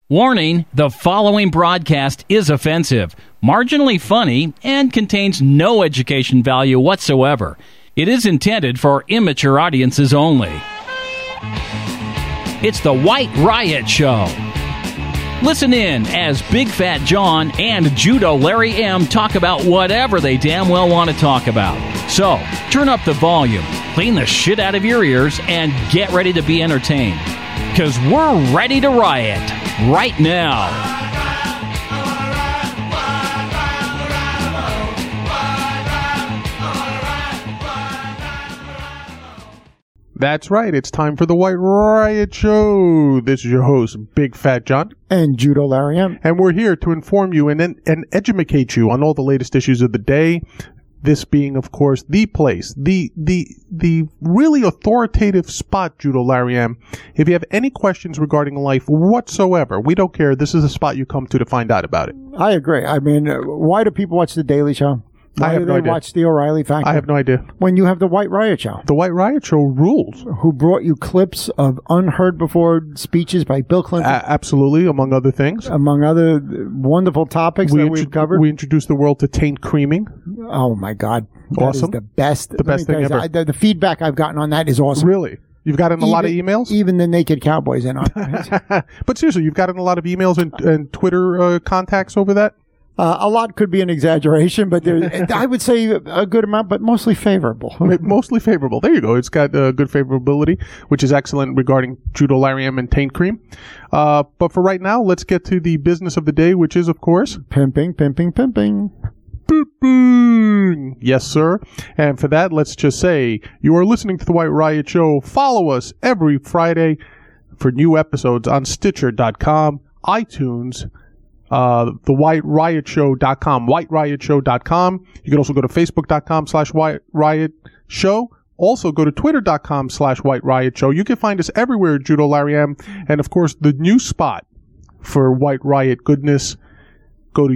Warning, the following broadcast is offensive, marginally funny, and contains no education value whatsoever. It is intended for immature audiences only. It's the White Riot Show. Listen in as Big Fat John and Judo Larry M talk about whatever they damn well want to talk about. So, turn up the volume, clean the shit out of your ears, and get ready to be entertained. Because we're ready to riot right now. That's right. It's time for the White Riot Show. This is your host, Big Fat John. And Judo Larry M. And we're here to inform you and educate you on all the latest issues of the day. This being, of course, the place, the really authoritative spot, Judo Larry M. If you have any questions regarding life whatsoever, we don't care. This is a spot you come to find out about it. I agree. I mean, why do people watch The Daily Show? Why I have do no they idea. watch The O'Reilly Factor? I have no idea. When you have the White Riot Show. The White Riot Show rules. Who brought you clips of unheard before speeches by Bill Clinton. Absolutely, among other things. Among other wonderful topics that we've covered. We introduced the world to taint creaming. Oh, my God. That Awesome. is the best. The best thing ever. The feedback I've gotten on that is awesome. Really? You've gotten a lot of emails? Even the Naked Cowboys in on it. But seriously, you've gotten a lot of emails and Twitter contacts over that? A lot could be an exaggeration, but I would say a good amount, but mostly favorable. Mostly favorable. There you go. It's got good favorability, which is excellent regarding Judo Larry M and Taint Cream. But for right now, let's get to the business of the day, which is, of course... Pimping. Pimping. Yes, sir. And for that, let's just say you are listening to the White Riot Show. Follow us every Friday for new episodes on Stitcher.com, iTunes, thewhiteriotshow.com, whiteriotshow.com. You can also go to facebook.com/whiteriotshow. Also go to twitter.com/whiteriotshow. You can find us everywhere, Judo Larry M. And of course, the new spot for White Riot goodness, go to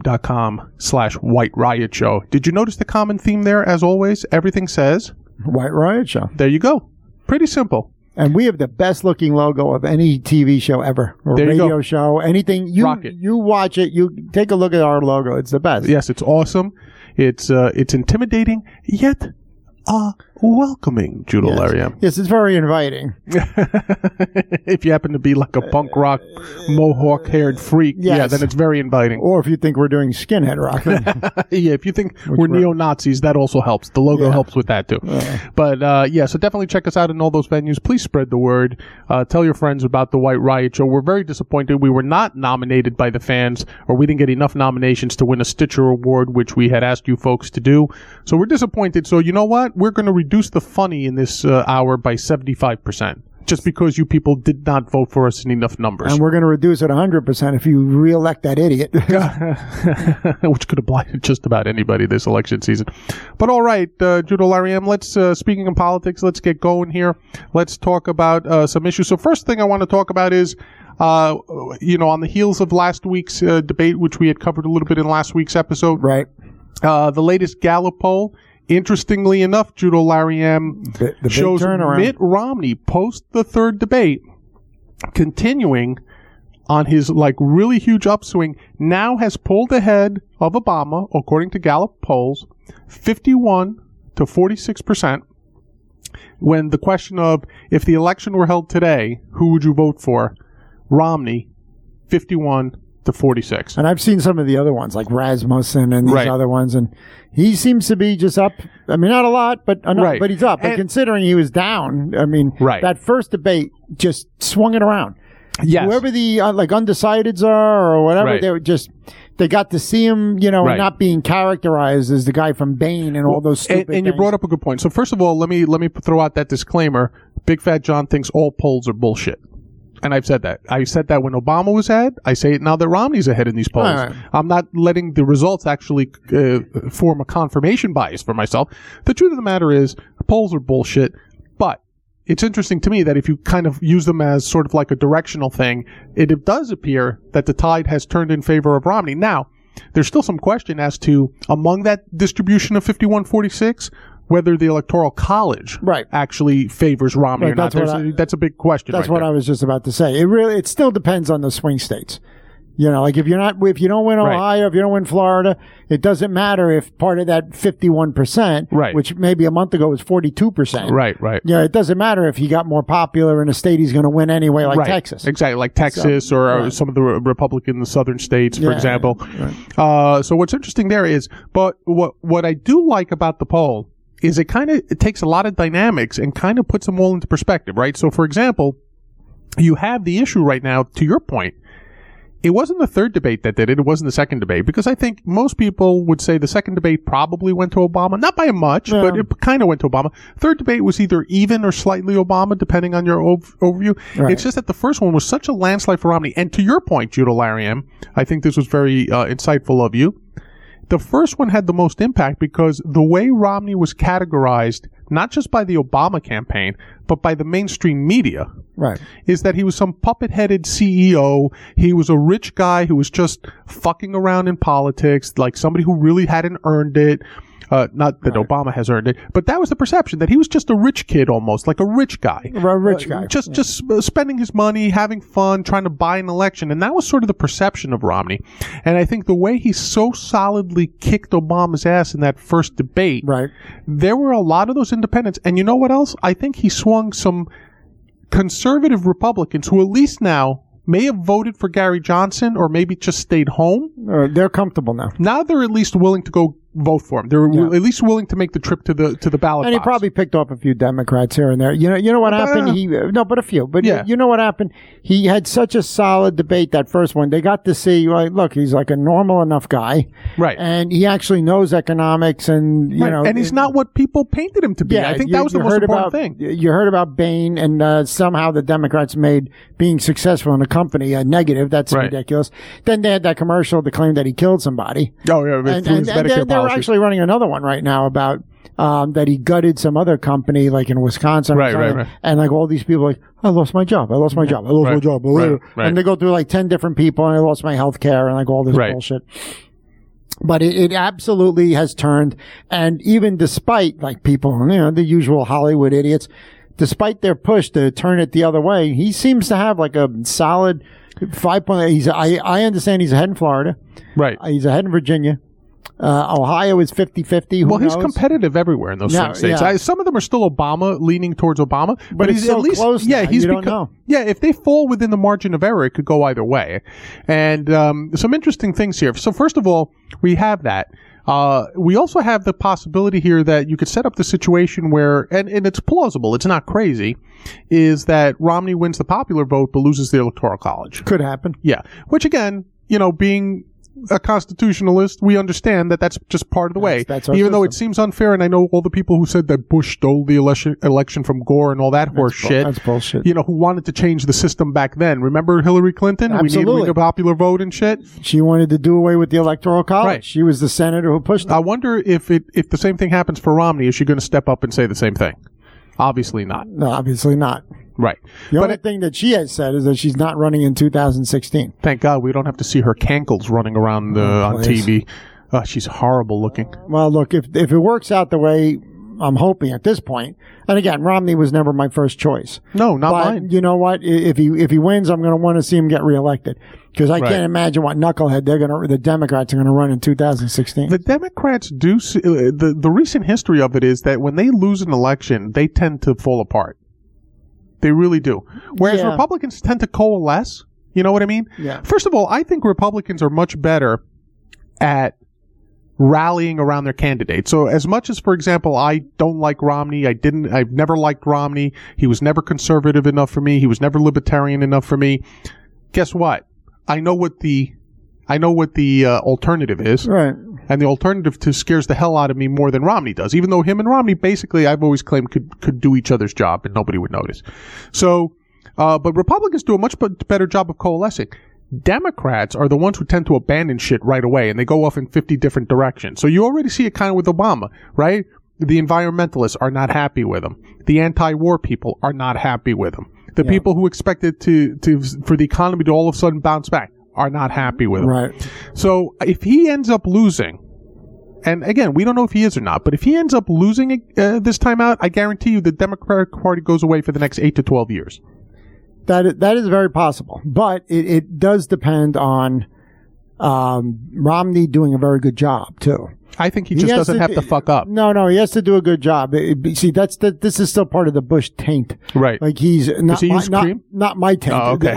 youtube.com/whiteriotshow. Did you notice the common theme there? As always, everything says White Riot Show. There you go. Pretty simple. And we have the best looking logo of any TV show ever, or radio show, anything. You watch it, you take a look at our logo. It's the best. Yes, it's awesome. It's intimidating, yet welcoming, Judo Larry M. Yes, it's very inviting. If you happen to be like a punk rock, mohawk-haired freak, yeah, then it's very inviting. Or if you think we're doing skinhead rock. Yeah, if you think we're neo-Nazis, that also helps. The logo helps with that, too. But, so definitely check us out in all those venues. Please spread the word. Tell your friends about the White Riot Show. We're very disappointed. We were not nominated by the fans, or we didn't get enough nominations to win a Stitcher Award, which we had asked you folks to do. So we're disappointed. So you know what? We're going to reduce the funny in this hour by 75%. Just because you people did not vote for us in enough numbers. And we're going to reduce it 100% if you re-elect that idiot. Which could apply to just about anybody this election season. But all right, Judo Larry M, let's, speaking of politics, let's get going here. Let's talk about some issues. So first thing I want to talk about is, on the heels of last week's debate, which we had covered a little bit in last week's episode. Right. The latest Gallup poll. Interestingly enough, Judo Larry M the shows Mitt Romney post the third debate, continuing on his really huge upswing, now has pulled ahead of Obama, according to Gallup polls, 51 to 46%. When the question of if the election were held today, who would you vote for? Romney, 51 to 46. And I've seen some of the other ones, like Rasmussen and these other ones, and he seems to be just up. I mean, not a lot, but enough, but he's up. But considering he was down, I mean, that first debate just swung it around. Yes. Whoever the undecideds are or whatever, they got to see him, and not being characterized as the guy from Bain and all those stupid and you brought up a good point. So first of all, let me throw out that disclaimer. Big Fat John thinks all polls are bullshit. And I've said that. I said that when Obama was ahead. I say it now that Romney's ahead in these polls. Right. I'm not letting the results actually form a confirmation bias for myself. The truth of the matter is, the polls are bullshit. But it's interesting to me that if you kind of use them as sort of like a directional thing, it does appear that the tide has turned in favor of Romney. Now, there's still some question as to, among that distribution of 51-46, whether the Electoral College actually favors Romney or not. That's a big question. That's what I was just about to say. It still depends on the swing states. You know, like if you don't win Ohio, if you don't win Florida, it doesn't matter if part of that 51%, which maybe a month ago was 42%. Right. You know, it doesn't matter if he got more popular in a state he's going to win anyway, like Texas. Exactly, like Texas or some of the Republican southern states, for example. So what's interesting there is, but what I do like about the poll is it takes a lot of dynamics and kind of puts them all into perspective, right? So, for example, you have the issue right now, to your point. It wasn't the third debate that did it. It wasn't the second debate, because I think most people would say the second debate probably went to Obama. Not by much, but it kind of went to Obama. Third debate was either even or slightly Obama, depending on your overview. Right. It's just that the first one was such a landslide for Romney. And to your point, Judah Larry M., I think this was very insightful of you. The first one had the most impact because the way Romney was categorized, not just by the Obama campaign, but by the mainstream media, is that he was some puppet-headed CEO. He was a rich guy who was just fucking around in politics, like somebody who really hadn't earned it. Not that Obama has earned it, but that was the perception, that he was just a rich kid almost, like a rich guy. A rich guy. Just spending his money, having fun, trying to buy an election. And that was sort of the perception of Romney. And I think the way he so solidly kicked Obama's ass in that first debate, there were a lot of those independents. And you know what else? I think he swung some conservative Republicans who at least now may have voted for Gary Johnson or maybe just stayed home. They're comfortable now. Now they're at least willing to go vote for him. They're at least willing to make the trip to the ballot and box. He probably picked off a few Democrats here and there. You know what happened? But a few. But you know what happened? He had such a solid debate, that first one. They got to see, look, he's like a normal enough guy. Right. And he actually knows economics and, you know. And he's not what people painted him to be. I think that was the most important thing. You heard about Bain, and somehow the Democrats made being successful in a company a negative. That's ridiculous. Then they had that commercial to claim that he killed somebody. Oh, yeah. And they're actually running another one right now about that he gutted some other company, like in Wisconsin. Right. And like all these people, like, I lost my job. And they go through like 10 different people, and I lost my health care and like all this bullshit. But it absolutely has turned. And even despite like people, you know, the usual Hollywood idiots, despite their push to turn it the other way, he seems to have like a solid 5.8. I understand he's ahead in Florida. Right. He's ahead in Virginia. Ohio is 50-50. Well, he's competitive everywhere in those swing states. Yeah. Some of them are still Obama, leaning towards Obama. But he's so at least close. Yeah, you don't know. Yeah, if they fall within the margin of error, it could go either way. And some interesting things here. So first of all, we have that. We also have the possibility here that you could set up the situation where, and it's plausible, it's not crazy, is that Romney wins the popular vote but loses the Electoral College. Could happen. Yeah. Which again, you know, being a constitutionalist, we understand that that's just part of the way. That's even though it seems unfair, and I know all the people who said that Bush stole the election from Gore and all that horse shit. That's bullshit. You know, who wanted to change the system back then. Remember Hillary Clinton? Absolutely. We need a popular vote and shit. She wanted to do away with the Electoral College. Right. She was the senator who pushed it. I wonder if the same thing happens for Romney, is she going to step up and say the same thing? Obviously not. No, obviously not. Right. The only thing that she has said is that she's not running in 2016. Thank God we don't have to see her cankles running around on TV. She's horrible looking. Well, look, if it works out the way I'm hoping at this point, and again, Romney was never my first choice. No, not mine. You know what? If he wins, I'm going to want to see him get reelected, because I can't imagine what knucklehead the Democrats are going to run in 2016. The Democrats do. The recent history of it is that when they lose an election, they tend to fall apart. They really do. Whereas Republicans tend to coalesce. You know what I mean? Yeah. First of all, I think Republicans are much better at rallying around their candidates. So as much as, for example, I don't like Romney, I've never liked Romney. He was never conservative enough for me. He was never libertarian enough for me. Guess what? I know what the alternative is. Right. And the alternative scares the hell out of me more than Romney does, even though him and Romney basically, I've always claimed, could do each other's job and nobody would notice. So, but Republicans do a much better job of coalescing. Democrats are the ones who tend to abandon shit right away, and they go off in 50 different directions. So you already see it kind of with Obama, right? The environmentalists are not happy with him. The anti-war people are not happy with him. The people who expected for the economy to all of a sudden bounce back are not happy with him. Right. So if he ends up losing, And again, we don't know if he is or not, but if he ends up losing this time out, I guarantee you the Democratic Party goes away for the next 8 to 12 years. That is very possible, but it does depend on Romney doing a very good job too. I think he just doesn't have to fuck up. No, he has to do a good job. See, this is still part of the Bush taint, right? Like he's not not my taint. Oh, okay.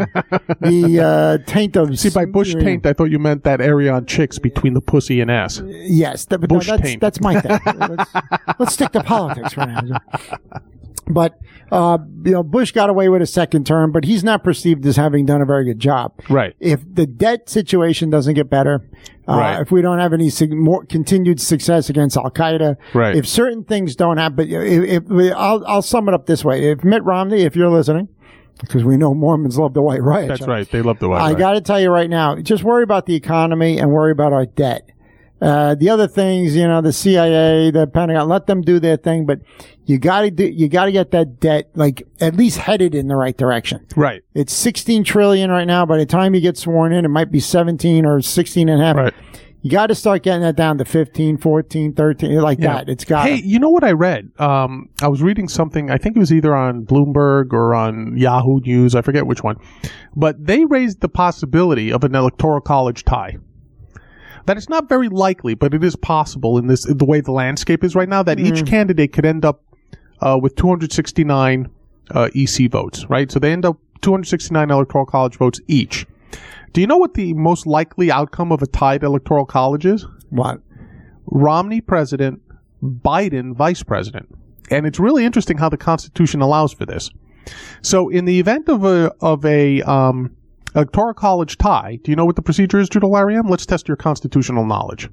The taint of by Bush taint, I thought you meant that area on chicks between the pussy and ass. Yes, Bush taint. That's my thing. Let's stick to politics for now. But, Bush got away with a second term, but he's not perceived as having done a very good job. Right. If the debt situation doesn't get better, right. If we don't have any more continued success against Al-Qaeda, right. If certain things don't happen, I'll sum it up this way. If Mitt Romney, if you're listening, because we know Mormons love the White Riot. That's right. They love the White Riot. I got to tell you right now, just worry about the economy and worry about our debt. The other things, the CIA, the Pentagon, let them do their thing, but you gotta get that debt, like, at least headed in the right direction. Right. It's 16 trillion right now. By the time you get sworn in, it might be 17 or 16 and a half. Right. You got to start getting that down to 15, 14, 13, like that. It's got. Hey, you know what I read? I was reading something, I think it was either on Bloomberg or on Yahoo News, I forget which one, but they raised the possibility of an electoral college tie. That it's not very likely, but it is possible in the way the landscape is right now, that each candidate could end up with 269 EC votes, right? So they end up 269 electoral college votes each. Do you know what the most likely outcome of a tied electoral college is? What? Romney president, Biden vice president. And it's really interesting how the Constitution allows for this. So in the event of a electoral college tie, do you know what the procedure is, Judah Lariam? Let's test your constitutional knowledge.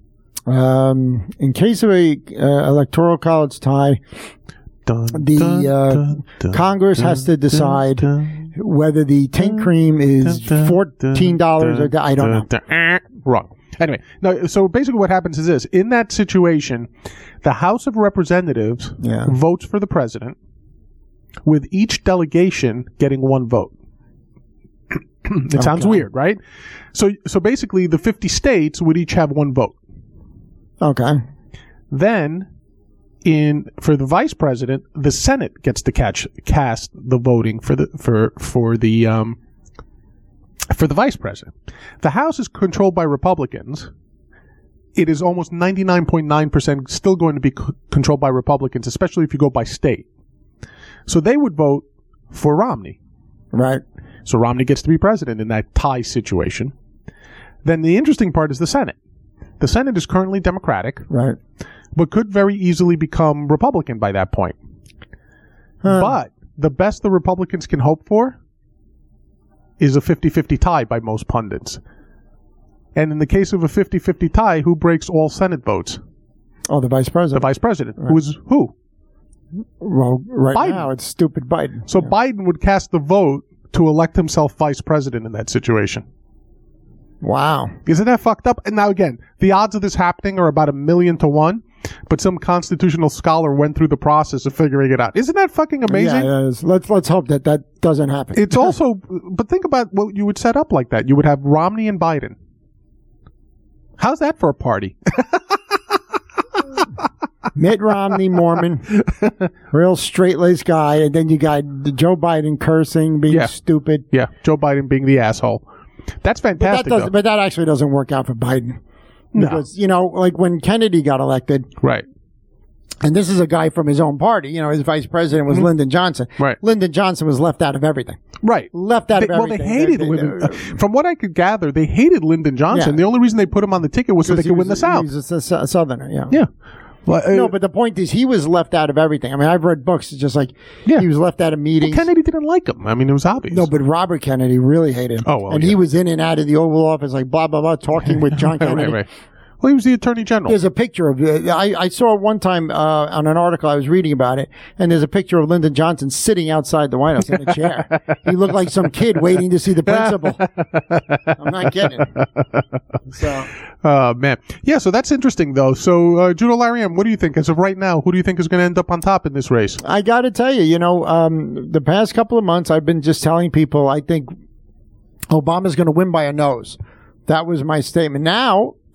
In case of a electoral college tie, Congress has to decide whether the tank cream is $14 or I don't know. Wrong. Anyway, no, so basically what happens is this. In that situation, the House of Representatives votes for the president, with each delegation getting one vote. It sounds weird, right? So basically the 50 states would each have one vote. Okay. Then for the vice president, the Senate gets to cast the voting for the vice president. The House is controlled by Republicans. It is almost 99.9% still going to be controlled by Republicans, especially if you go by state. So they would vote for Romney. Right. So Romney gets to be president in that tie situation. Then the interesting part is the Senate. The Senate is currently Democratic. Right. But could very easily become Republican by that point. But the best the Republicans can hope for is a 50-50 tie by most pundits. And in the case of a 50-50 tie, who breaks all Senate votes? Oh, the vice president. The vice president. Right. Who is who? Well, right Biden. now it's stupid Biden. So Biden would cast the vote to elect himself vice president in that situation. Wow. Isn't that fucked up? And now again, the odds of this happening are about 1,000,000 to 1, but some constitutional scholar went through the process of figuring it out. Isn't that fucking amazing? Yeah, let's hope that doesn't happen. It's also, but think about what you would set up like that. You would have Romney and Biden. How's that for a party? Mitt Romney, Mormon, real straight-laced guy, and then you got Joe Biden cursing, being stupid. Yeah, Joe Biden being the asshole. That's fantastic. But that actually doesn't work out for Biden. Because, like when Kennedy got elected. Right. And this is a guy from his own party. His vice president was Lyndon Johnson. Right. Lyndon Johnson was left out of everything. Right. Left out of everything. Well, they hated Lyndon. From what I could gather, they hated Lyndon Johnson. Yeah. The only reason they put him on the ticket was so they could win the South. He was a Southerner, yeah. Yeah. Well, no, but the point is he was left out of everything. I mean, I've read books. It's just like he was left out of meetings. Well, Kennedy didn't like him. I mean, it was obvious. No, but Robert Kennedy really hated him. Oh, well, and he was in and out of the Oval Office, like blah, blah, blah, talking with John Kennedy. Right. Well, he was the Attorney General. There's a picture of I saw one time on an article I was reading about it, and there's a picture of Lyndon Johnson sitting outside the White House in a chair. He looked like some kid waiting to see the principal. I'm not kidding. So. Man. Yeah, so that's interesting, though. So, Judah Lariam, what do you think? As of right now, who do you think is going to end up on top in this race? I got to tell you, the past couple of months, I've been just telling people I think Obama's going to win by a nose. That was my statement. Now,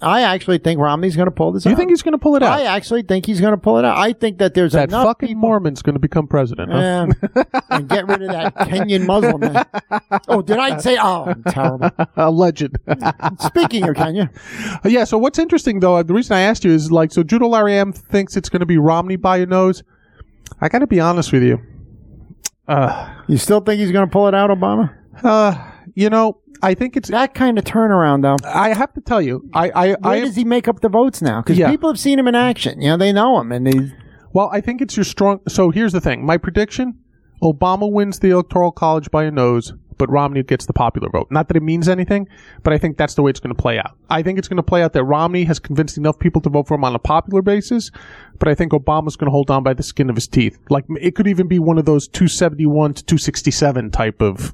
I actually think Romney's going to pull this out. You think he's going to pull it out? I actually think he's going to pull it out. I think that there's enough fucking people... Mormon's going to become president. Huh? And get rid of that Kenyan Muslim man. Oh, did I say? Oh, I'm terrible. Alleged. Speaking of Kenya. Yeah, so what's interesting, though, the reason I asked you is, so Judo Larry M thinks it's going to be Romney by your nose. I got to be honest with you. You still think he's going to pull it out, Obama? I think it's that kind of turnaround, though. I have to tell you, where does he make up the votes now? Because people have seen him in action. They know him, and well, I think it's your strong. So here's the thing: my prediction: Obama wins the Electoral College by a nose, but Romney gets the popular vote. Not that it means anything, but I think that's the way it's going to play out. I think it's going to play out that Romney has convinced enough people to vote for him on a popular basis, but I think Obama's going to hold on by the skin of his teeth. Like it could even be one of those 271 to 267 type of.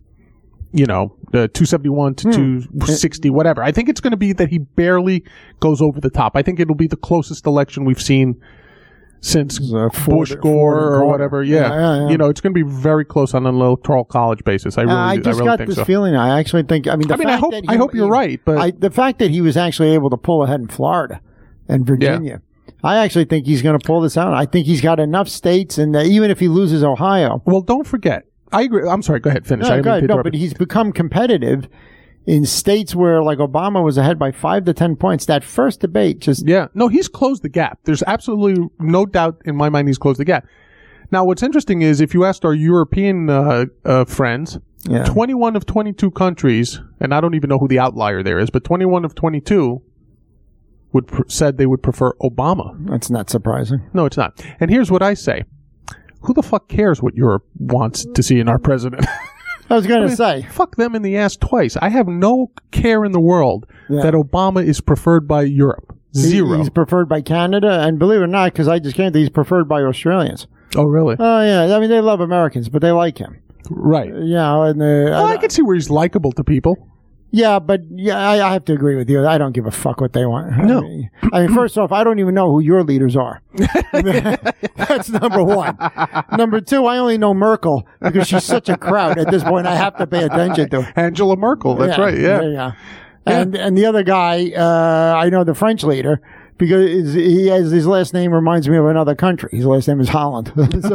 271 to 260, whatever. I think it's going to be that he barely goes over the top. I think it'll be the closest election we've seen since Bush, Gore, or whatever. Yeah. It's going to be very close on an electoral college basis. I just got this feeling. I actually think. I hope you're right, but the fact that he was actually able to pull ahead in Florida and Virginia. Yeah. I actually think he's going to pull this out. I think he's got enough states, and even if he loses Ohio. Well, don't forget. I agree. I'm sorry. Go ahead. Finish. No, but he's become competitive in states where, like, Obama was ahead by 5 to 10 points. That first debate just... Yeah. No, he's closed the gap. There's absolutely no doubt in my mind he's closed the gap. Now, what's interesting is if you asked our European friends, 21 of 22 countries, and I don't even know who the outlier there is, but 21 of 22 said they would prefer Obama. That's not surprising. No, it's not. And here's what I say. Who the fuck cares what Europe wants to see in our president? I was going to say. Fuck them in the ass twice. I have no care in the world that Obama is preferred by Europe. Zero. He's preferred by Canada, and believe it or not, because I just can't, he's preferred by Australians. Oh, really? Oh, yeah. I mean, they love Americans, but they like him. Right. And I can see where he's likable to people. Yeah, but I have to agree with you. I don't give a fuck what they want. No. I mean, first off, I don't even know who your leaders are. That's number one. Number two, I only know Merkel because she's such a crowd. At this point, I have to pay attention to her. Angela Merkel. That's right. Yeah. And the other guy, I know the French leader. Because his last name reminds me of another country. His last name is Holland.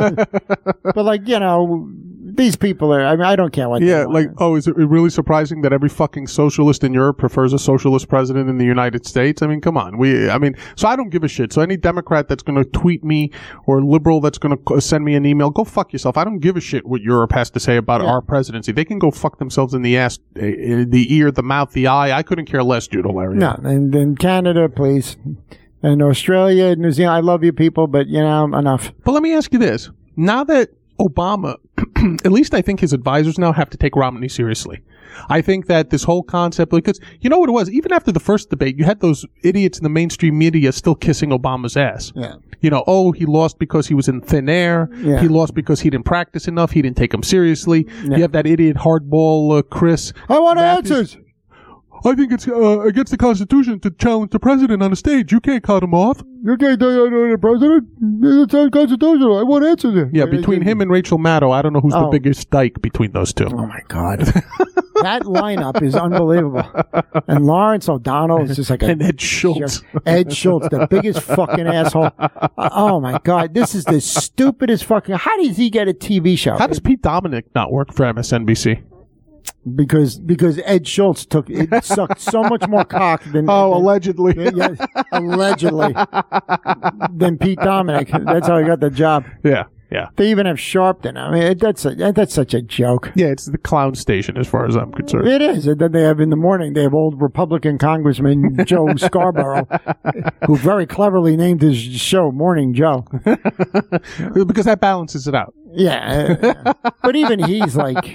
But these people are, I mean, I don't care what they want. Is it really surprising that every fucking socialist in Europe prefers a socialist president in the United States? I mean, come on. So I don't give a shit. So any Democrat that's going to tweet me or liberal that's going to send me an email, go fuck yourself. I don't give a shit what Europe has to say about our presidency. They can go fuck themselves in the ass, the ear, the mouth, the eye. I couldn't care less, Judo Larry. No, and then Canada, please. And Australia, New Zealand, I love you people, but, enough. But let me ask you this. Now that Obama, at least I think his advisors now have to take Romney seriously. I think that this whole concept, because you know what it was? Even after the first debate, you had those idiots in the mainstream media still kissing Obama's ass. Yeah. He lost because he was in thin air. Yeah. He lost because he didn't practice enough. He didn't take him seriously. Yeah. You have that idiot hardball Chris. I want answers. I think it's against the Constitution to challenge the president on the stage. You can't cut him off. You can't tell the president. It's unconstitutional. I want answers. Yeah, between him and Rachel Maddow, I don't know who's the biggest dyke between those two. Oh, my God. That lineup is unbelievable. And Lawrence O'Donnell is just like and Ed Schultz. Ed Schultz, the biggest fucking asshole. Oh, my God. This is the stupidest fucking... How does he get a TV show? How does Pete Dominic not work for MSNBC? Because Ed Schultz sucked so much more cock than allegedly allegedly than Pete Dominic. That's how he got the job. Yeah. They even have Sharpton. I mean, that's such a joke. Yeah, it's the clown station as far as I'm concerned. It is. And then they have in the morning, they have old Republican Congressman Joe Scarborough, who very cleverly named his show Morning Joe. Because that balances it out. Yeah. But even he's like...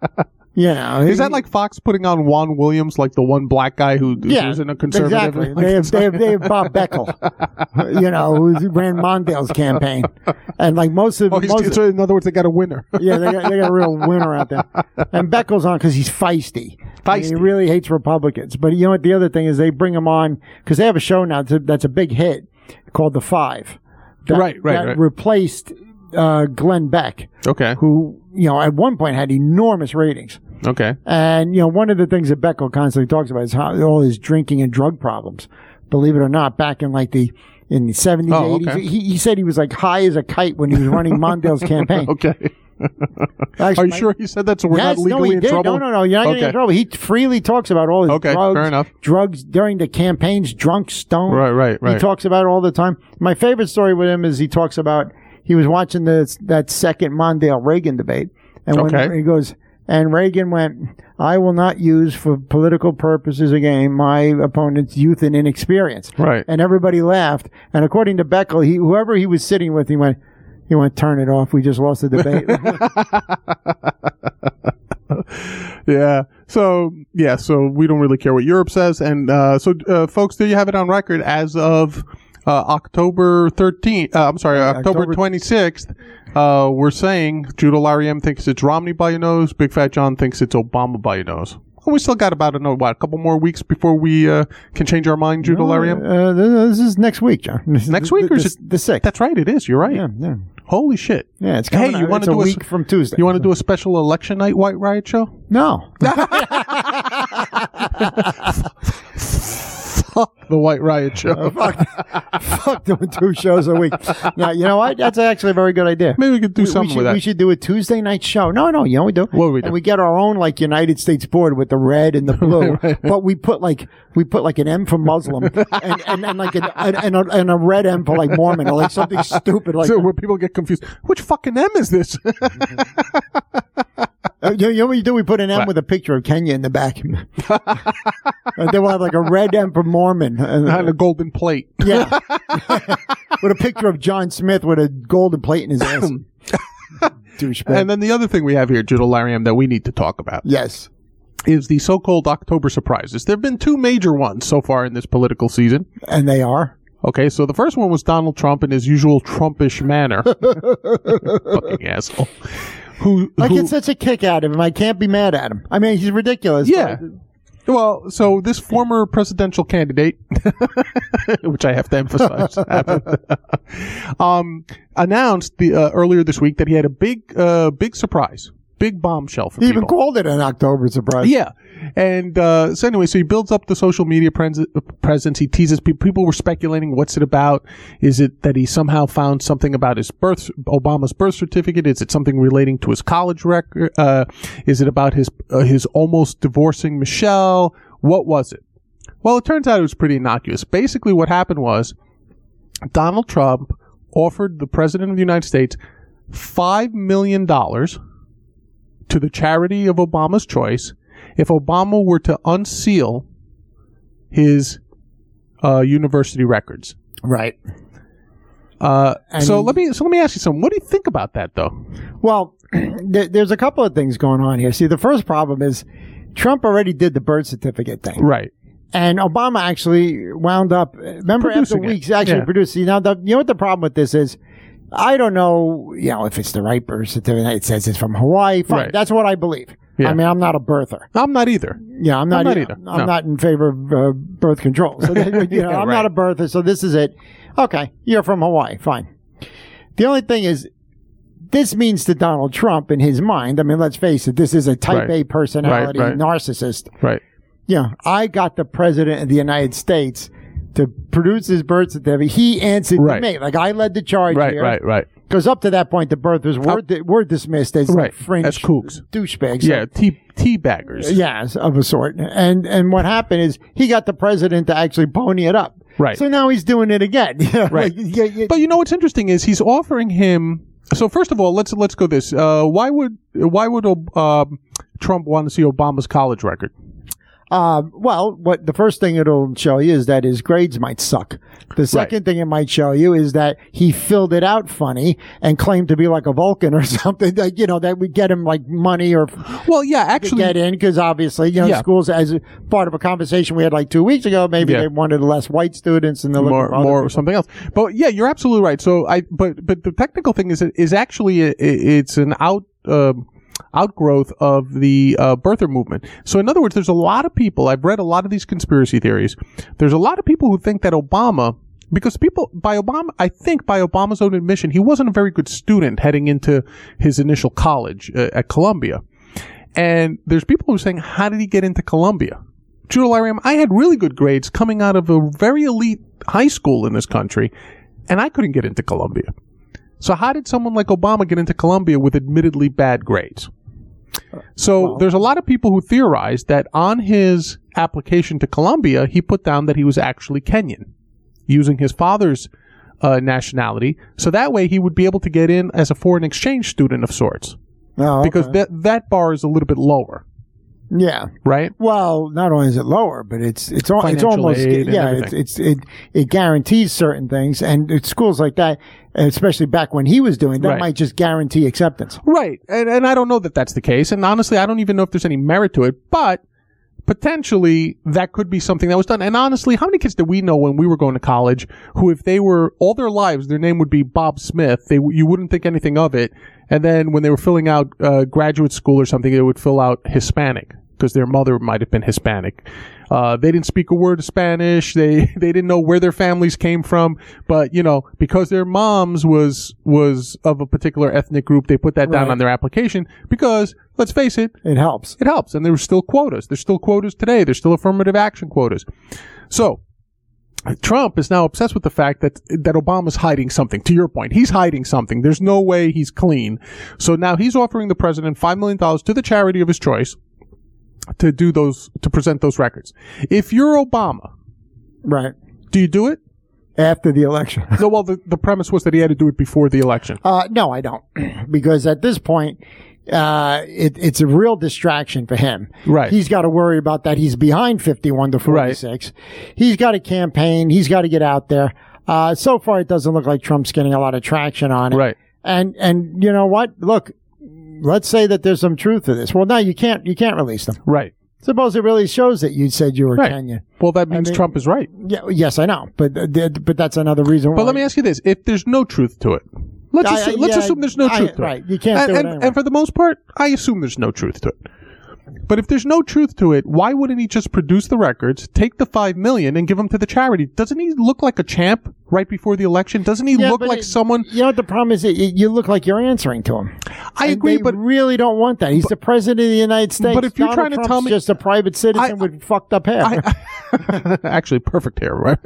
is that like Fox putting on Juan Williams, like the one black guy who was in a conservative? Exactly. They have Bob Beckel, who ran Mondale's campaign, and like so in other words, they got a winner. Yeah, they got a real winner out there. And Beckel's on because he's feisty. He really hates Republicans. But you know what? The other thing is they bring him on because they have a show now that's a big hit called The Five. That replaced Glenn Beck. Okay. Who at one point had enormous ratings. Okay. And, one of the things that Beckel constantly talks about is all his drinking and drug problems. believe it or not, back in like in the 70s, 80s. Okay. He said he was like high as a kite when he was running Mondale's campaign. Okay. Actually, are you sure he said that? So we're not legally in trouble? No, you're not getting in trouble. He freely talks about all his fair enough. drugs during the campaigns, drunk, stoned. Right. He talks about it all the time. My favorite story with him is he talks about he was watching that second Mondale-Reagan debate. And when he goes, and Reagan went, I will not use for political purposes again my opponent's youth and inexperience. Right. And everybody laughed. And according to Beckel, whoever he was sitting with, he went, turn it off. We just lost the debate. Yeah. So we don't really care what Europe says. And folks, there you have it on record as of October 13th. October 26th. We're saying Judah Larry M thinks it's Romney by your nose. Big Fat John thinks it's Obama by your nose. We still got about a couple more weeks before we can change our mind, Judah Larry M? This is next week, John. Next week, or is it the 6th? That's right, it is. You're right. Yeah. Holy shit. Yeah, it's coming. Hey, you want to do a week from Tuesday? You want to do a special election night White Riot show? No. The White Riot show. Fuck doing 2 shows a week. Now, you know what? That's actually a very good idea. Maybe we could do something with that. We should do a Tuesday night show. No, you know what we do? What do we do? And we get our own like United States board with the red and the blue. Right. But we put like an M for Muslim and like and a red M for like Mormon or like something stupid like so that. Where people get confused. Which fucking M is this? You know what we do? We put an M with a picture of Kenya in the back. And then we'll have like a red M for Mormon. And a golden plate. Yeah. With a picture of John Smith with a golden plate in his ass. Douchebag. And then the other thing we have here, Judah Larry M, that we need to talk about. Yes. Is the so-called October surprises. There have been 2 major ones so far in this political season. And they are? Okay, so the first one was Donald Trump in his usual Trumpish manner. Fucking asshole. Who get such a kick out of him. I can't be mad at him. I mean, he's ridiculous. Yeah. Well, so this former presidential candidate, which I have to emphasize, announced earlier this week that he had a big surprise. Big bombshell for people. He even called it an October surprise. Yeah. And so anyway, so he builds up the social media presence. He teases people. People were speculating, what's it about? Is it that he somehow found something about Obama's birth certificate? Is it something relating to his college record? Is it about his almost divorcing Michelle? What was it? Well, it turns out it was pretty innocuous. Basically, what happened was Donald Trump offered the president of the United States $5 million to the charity of Obama's choice if Obama were to unseal his university records. Right. So let me ask you something. What do you think about that, though? Well, there's a couple of things going on here. See, the first problem is Trump already did the birth certificate thing. Right. And Obama actually wound up, remember, producing after weeks, actually producing. Now, you know what the problem with this is? I don't know, if it's the right birth certificate. It says it's from Hawaii. Fine. Right. That's what I believe. Yeah. I mean, I'm not a birther. I'm not either. Yeah, I'm not either. I'm not in favor of birth control. So, I'm not a birther, so this is it. Okay, you're from Hawaii. Fine. The only thing is, this means to Donald Trump, in his mind, I mean, let's face it, this is a type A personality narcissist. Right. Yeah, I got the president of the United States to produce his birth certificate. He answered to me. Like, I led the charge here. Right. Because up to that point, the birthers were dismissed as like fringe as kooks. Douchebags. Yeah, tea baggers. Yes, of a sort. And what happened is he got the president to actually pony it up. Right. So now he's doing it again. Right. But you know what's interesting is he's offering him. So first of all, let's go this. Why would Trump want to see Obama's college record? Well, what the first thing it'll show you is that his grades might suck. The second thing it might show you is that he filled it out funny and claimed to be like a Vulcan or something. That, that would get him like money or actually get in, because obviously schools, as part of a conversation we had like 2 weeks ago, maybe they wanted less white students and they're looking for more something else. But yeah, you're absolutely right. So but the technical thing is actually it's an outgrowth of the birther movement. So in other words, there's a lot of people, I've read a lot of these conspiracy theories, there's a lot of people who think that Obama, because I think by Obama's own admission, he wasn't a very good student heading into his initial college at Columbia. And there's people who are saying, how did he get into Columbia? Judah Lariam, I had really good grades coming out of a very elite high school in this country, and I couldn't get into Columbia. So how did someone like Obama get into Columbia with admittedly bad grades? So there's a lot of people who theorize that on his application to Columbia, he put down that he was actually Kenyan, using his father's nationality. So that way he would be able to get in as a foreign exchange student of sorts. Oh, okay. Because that bar is a little bit lower. Yeah. Right? Well, not only is it lower, but it's almost, it guarantees certain things. And it's schools like that, especially back when he was doing that, might just guarantee acceptance. Right. And I don't know that that's the case. And honestly, I don't even know if there's any merit to it, but potentially that could be something that was done. And honestly, how many kids did we know when we were going to college who, if they were all their lives, their name would be Bob Smith, you wouldn't think anything of it. And then when they were filling out graduate school or something, they would fill out Hispanic because their mother might have been Hispanic. They didn't speak a word of Spanish. They didn't know where their families came from. But, because their moms was of a particular ethnic group, they put that down on their application because, let's face it. It helps. It helps. And there were still quotas. There's still quotas today. There's still affirmative action quotas. So, Trump is now obsessed with the fact that Obama's hiding something. To your point, he's hiding something. There's no way he's clean. So now he's offering the president $5 million to the charity of his choice to present those records. If you're Obama, right, do you do it? After the election. No, well, the premise was that he had to do it before the election. No, I don't. Because at this point, it's a real distraction for him. Right. He's got to worry about that. He's behind 51-46. Right. He's got to campaign. He's got to get out there. So far, it doesn't look like Trump's getting a lot of traction on it. Right. And you know what? Look, let's say that there's some truth to this. Well, no, you can't release them. Right. Suppose it really shows that you said you were Kenyan. Well, that means Trump is right. Yeah, yes, I know. But that's another reason why. But let me ask you this. If there's no truth to it, let's assume there's no truth to it. Right. You can't do it anyway. And for the most part, I assume there's no truth to it. But if there's no truth to it, why wouldn't he just produce the records, take the $5 million, and give them to the charity? Doesn't he look like a champ right before the election? Doesn't he look like someone? You know what the problem is? You look like you're answering to him. I agree, but really don't want that. He's the president of the United States. But if you're trying to tell me, just a private citizen with fucked up hair. Actually, perfect hair, right?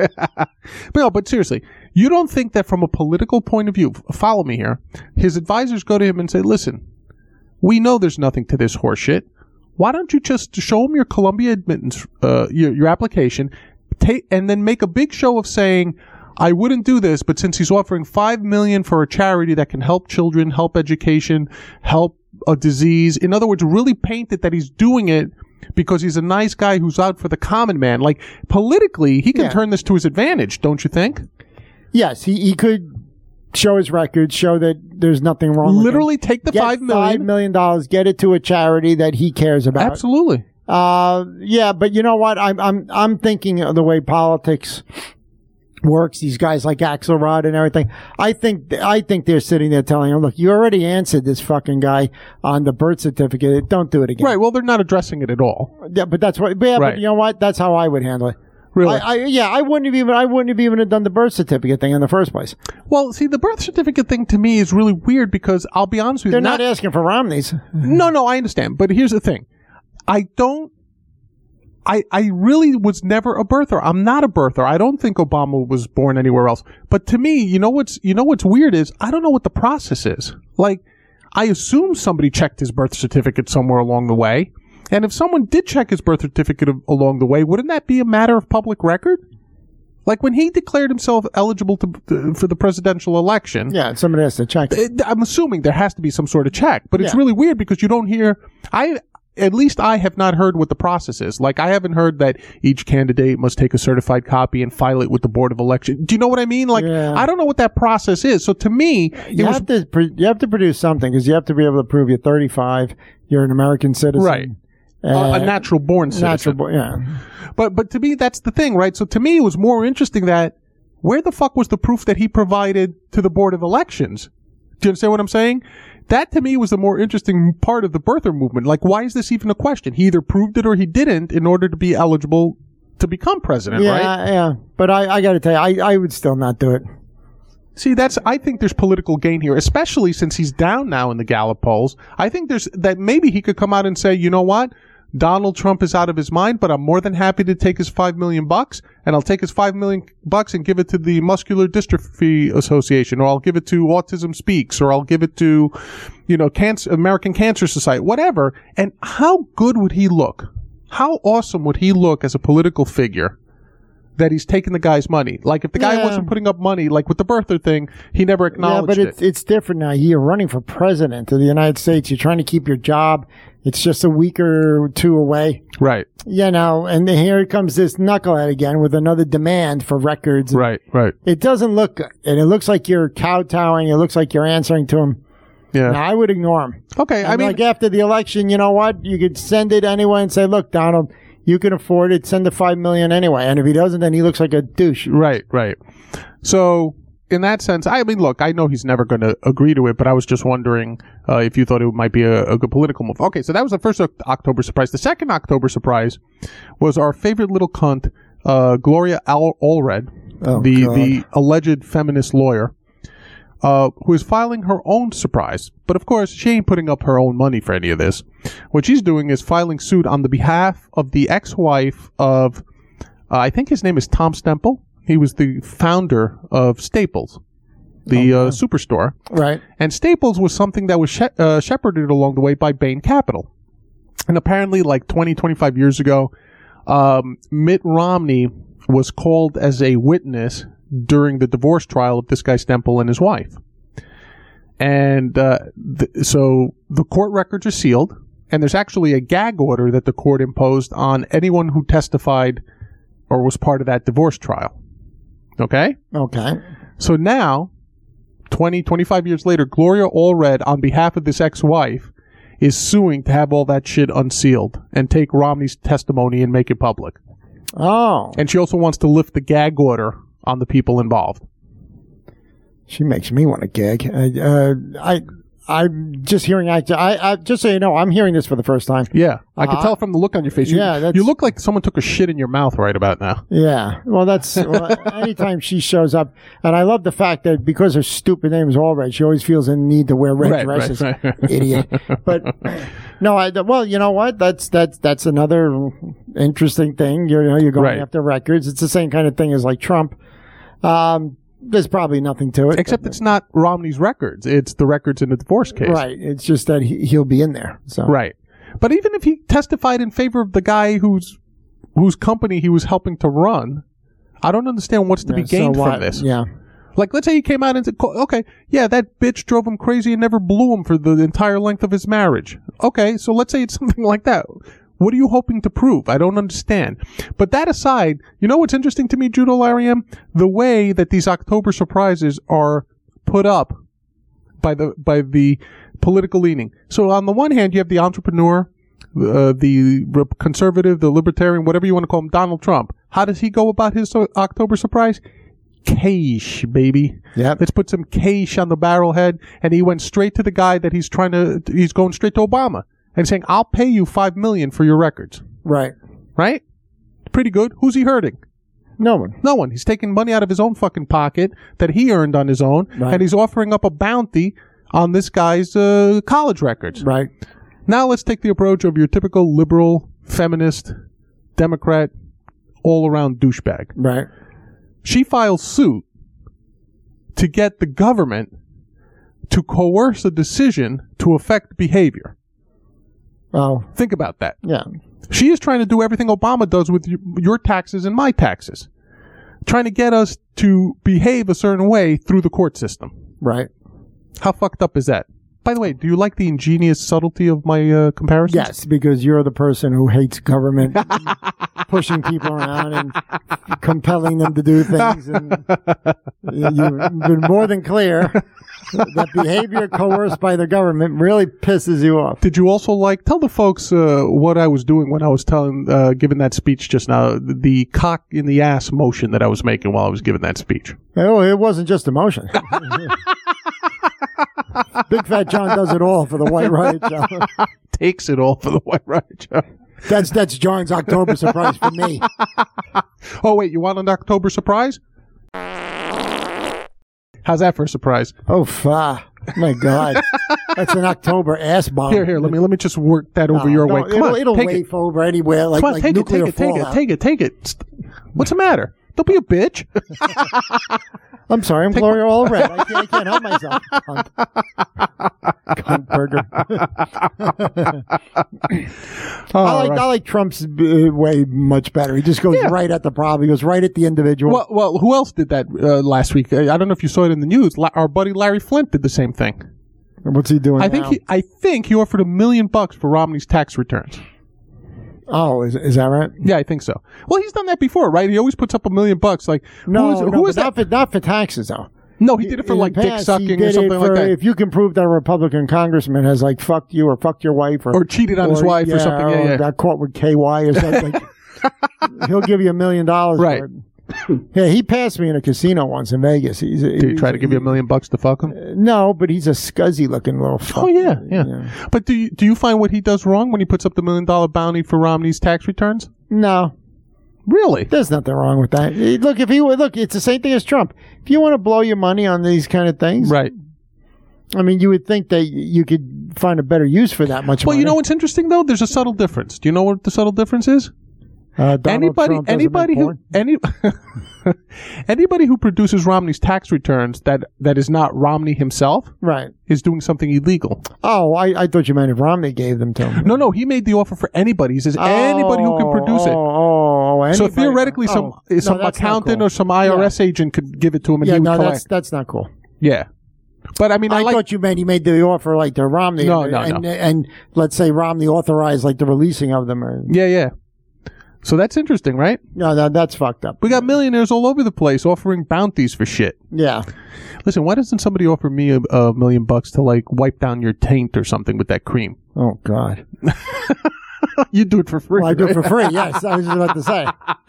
But seriously, you don't think that from a political point of view? Follow me here. His advisors go to him and say, "Listen, we know there's nothing to this horseshit. Why don't you just show him your Columbia admittance, your application, and then make a big show of saying, I wouldn't do this, but since he's offering $5 million for a charity that can help children, help education, help a disease. In other words, really paint it that he's doing it because he's a nice guy who's out for the common man. Like, politically, he can turn this to his advantage, don't you think? Yes, he could show his records, show that there's nothing wrong with Literally him. Take the $5 million. $5 million, get it to a charity that he cares about. Absolutely. Yeah, but you know what? I'm thinking of the way politics works. These guys like Axelrod and everything. I think they're sitting there telling him, look, you already answered this fucking guy on the birth certificate. Don't do it again. Right. Well, they're not addressing it at all. Yeah, but that's what. Yeah, right. But you know what? That's how I would handle it. Really? I wouldn't have even done the birth certificate thing in the first place. Well, see, the birth certificate thing to me is really weird because I'll be honest with you. They're not asking for Romney's. No, I understand. But here's the thing. I really was never a birther. I'm not a birther. I don't think Obama was born anywhere else. But to me, you know what's weird is I don't know what the process is. Like, I assume somebody checked his birth certificate somewhere along the way. And if someone did check his birth certificate along the way, wouldn't that be a matter of public record? Like when he declared himself eligible for the presidential election. Yeah, somebody has to check it. I'm assuming there has to be some sort of check. But it's really weird because you don't hear... At least I have not heard what the process is. Like, I haven't heard that each candidate must take a certified copy and file it with the Board of Election. Do you know what I mean? Like, I don't know what that process is. So to me... You have to produce something because you have to be able to prove you're 35, you're an American citizen. Right. A natural-born citizen. But to me, that's the thing, right? So to me, it was more interesting that where the fuck was the proof that he provided to the Board of Elections? Do you understand what I'm saying? That, to me, was the more interesting part of the birther movement. Like, why is this even a question? He either proved it or he didn't in order to be eligible to become president, right? Yeah. But I got to tell you, I would still not do it. See, I think there's political gain here, especially since he's down now in the Gallup polls. I think that maybe he could come out and say, you know what? Donald Trump is out of his mind, but I'm more than happy to take his $5 million, and I'll take his $5 million and give it to the Muscular Dystrophy Association, or I'll give it to Autism Speaks, or I'll give it to, American Cancer Society, whatever. And how good would he look? How awesome would he look as a political figure that he's taking the guy's money? Like, if the guy wasn't putting up money, like with the birther thing, he never acknowledged it. Yeah, but it's different now. You're running for president of the United States. You're trying to keep your job. It's just a week or two away. Right. And here comes this knucklehead again with another demand for records. Right. It doesn't look good. And it looks like you're kowtowing. It looks like you're answering to him. Yeah. Now, I would ignore him. Okay. I mean, like after the election, you know what? You could send it anyway and say, look, Donald, you can afford it. Send the $5 million anyway. And if he doesn't, then he looks like a douche. Right. So, in that sense, I mean, look, I know he's never going to agree to it, but I was just wondering if you thought it might be a good political move. Okay, so that was the first October surprise. The second October surprise was our favorite little cunt, Gloria Allred, the alleged feminist lawyer, who is filing her own surprise. But of course, she ain't putting up her own money for any of this. What she's doing is filing suit on the behalf of the ex-wife of, I think his name is Tom Stemple. He was the founder of Staples, the superstore. Right. And Staples was something that was shepherded along the way by Bain Capital. And apparently, like 20, 25 years ago, Mitt Romney was called as a witness during the divorce trial of this guy Stemple and his wife. And so the court records are sealed, and there's actually a gag order that the court imposed on anyone who testified or was part of that divorce trial. Okay? So now, 20, 25 years later, Gloria Allred, on behalf of this ex-wife, is suing to have all that shit unsealed and take Romney's testimony and make it public. Oh. And she also wants to lift the gag order on the people involved. She makes me want to gag. I'm just hearing. I just so you know, I'm hearing this for the first time. Yeah, I can tell from the look on your face. You look like someone took a shit in your mouth right about now. Yeah, well, that's anytime she shows up, and I love the fact that because her stupid name is Allred, she always feels a need to wear red dresses. Right. Idiot. But no, well, you know what? That's another interesting thing. You're going after records. It's the same kind of thing as like Trump. There's probably nothing to it. Except it's not Romney's records. It's the records in the divorce case. Right. It's just that he'll be in there. So. Right. But even if he testified in favor of the guy whose company he was helping to run, I don't understand what's to be gained from this. Yeah. Like, let's say he came out and said, okay, yeah, that bitch drove him crazy and never blew him for the entire length of his marriage. Okay, so let's say it's something like that. What are you hoping to prove? I don't understand. But that aside, you know what's interesting to me, Judo Larry M? The way that these October surprises are put up by the political leaning. So on the one hand, you have the entrepreneur, the conservative, the libertarian, whatever you want to call him, Donald Trump. How does he go about his October surprise? Cash, baby. Yeah. Let's put some cash on the barrelhead. And he went straight to the guy that he's going straight to Obama. And saying, I'll pay you $5 million for your records. Right. Right? Pretty good. Who's he hurting? No one. No one. He's taking money out of his own fucking pocket that he earned on his own, and he's offering up a bounty on this guy's college records. Right. Now let's take the approach of your typical liberal, feminist, Democrat, all-around douchebag. Right. She files suit to get the government to coerce a decision to affect behavior. Oh. Think about that. Yeah. She is trying to do everything Obama does with your taxes and my taxes. Trying to get us to behave a certain way through the court system. Right. How fucked up is that? By the way, do you like the ingenious subtlety of my comparisons? Yes, because you're the person who hates government pushing people around and compelling them to do things. And you've been more than clear that behavior coerced by the government really pisses you off. Did you also tell the folks what I was doing when I was giving that speech just now, the cock in the ass motion that I was making while I was giving that speech? Oh, it wasn't just a motion. Big Fat John does it all for the White Riot Show. Takes it all for the White Riot Show. That's John's October surprise for me. Oh, wait, you want an October surprise? How's that for a surprise? Oh, My God, that's an October ass bomb. Here, let me just work that over your way. Come on, it'll wave over anywhere like nuclear fallout. Take it. What's the matter? Don't be a bitch. I'm sorry, I'm Gloria Allred. I can't help myself. Cunt burger. I like Trump's way much better. He just goes right at the problem. He goes right at the individual. Well, who else did that last week? I don't know if you saw it in the news. Our buddy Larry Flint did the same thing. What's he doing now? I think he offered $1 million for Romney's tax returns. Oh, is that right? Yeah, I think so. Well, he's done that before, right? He always puts up $1 million. Like, who is that? Not for taxes, though. No, he did it for like dick sucking or something like that. If you can prove that a Republican congressman has like fucked you or fucked your wife or cheated on his wife or something, or got caught with KY or something, he'll give you $1 million. Right. For it. Yeah, he passed me in a casino once in Vegas. Did he try to give you $1 million to fuck him? No, but he's a scuzzy looking little fuck. Oh yeah. But do you find what he does wrong when he puts up the $1 million bounty for Romney's tax returns? No. Really? There's nothing wrong with that. Look, it's the same thing as Trump. If you want to blow your money on these kind of things, right? I mean, you would think that you could find a better use for that much money. Well, you know what's interesting though? There's a subtle difference. Do you know what the subtle difference is? Anybody who produces Romney's tax returns that is not Romney himself, right, is doing something illegal. Oh, I thought you meant if Romney gave them to him. No, he made the offer for anybody. He says anybody who can produce it. So theoretically, some accountant or some IRS agent could give it to him, and he would collect. That's not cool. Yeah. But I mean, I thought you meant he made the offer like to Romney. No. And let's say Romney authorized like the releasing of them. Yeah. So that's interesting, right? No, that's fucked up. We got millionaires all over the place offering bounties for shit. Yeah. Listen, why doesn't somebody offer me $1 million to like wipe down your taint or something with that cream? Oh God. You do it for free. Well, I do it for free. Yes, I was just about to say.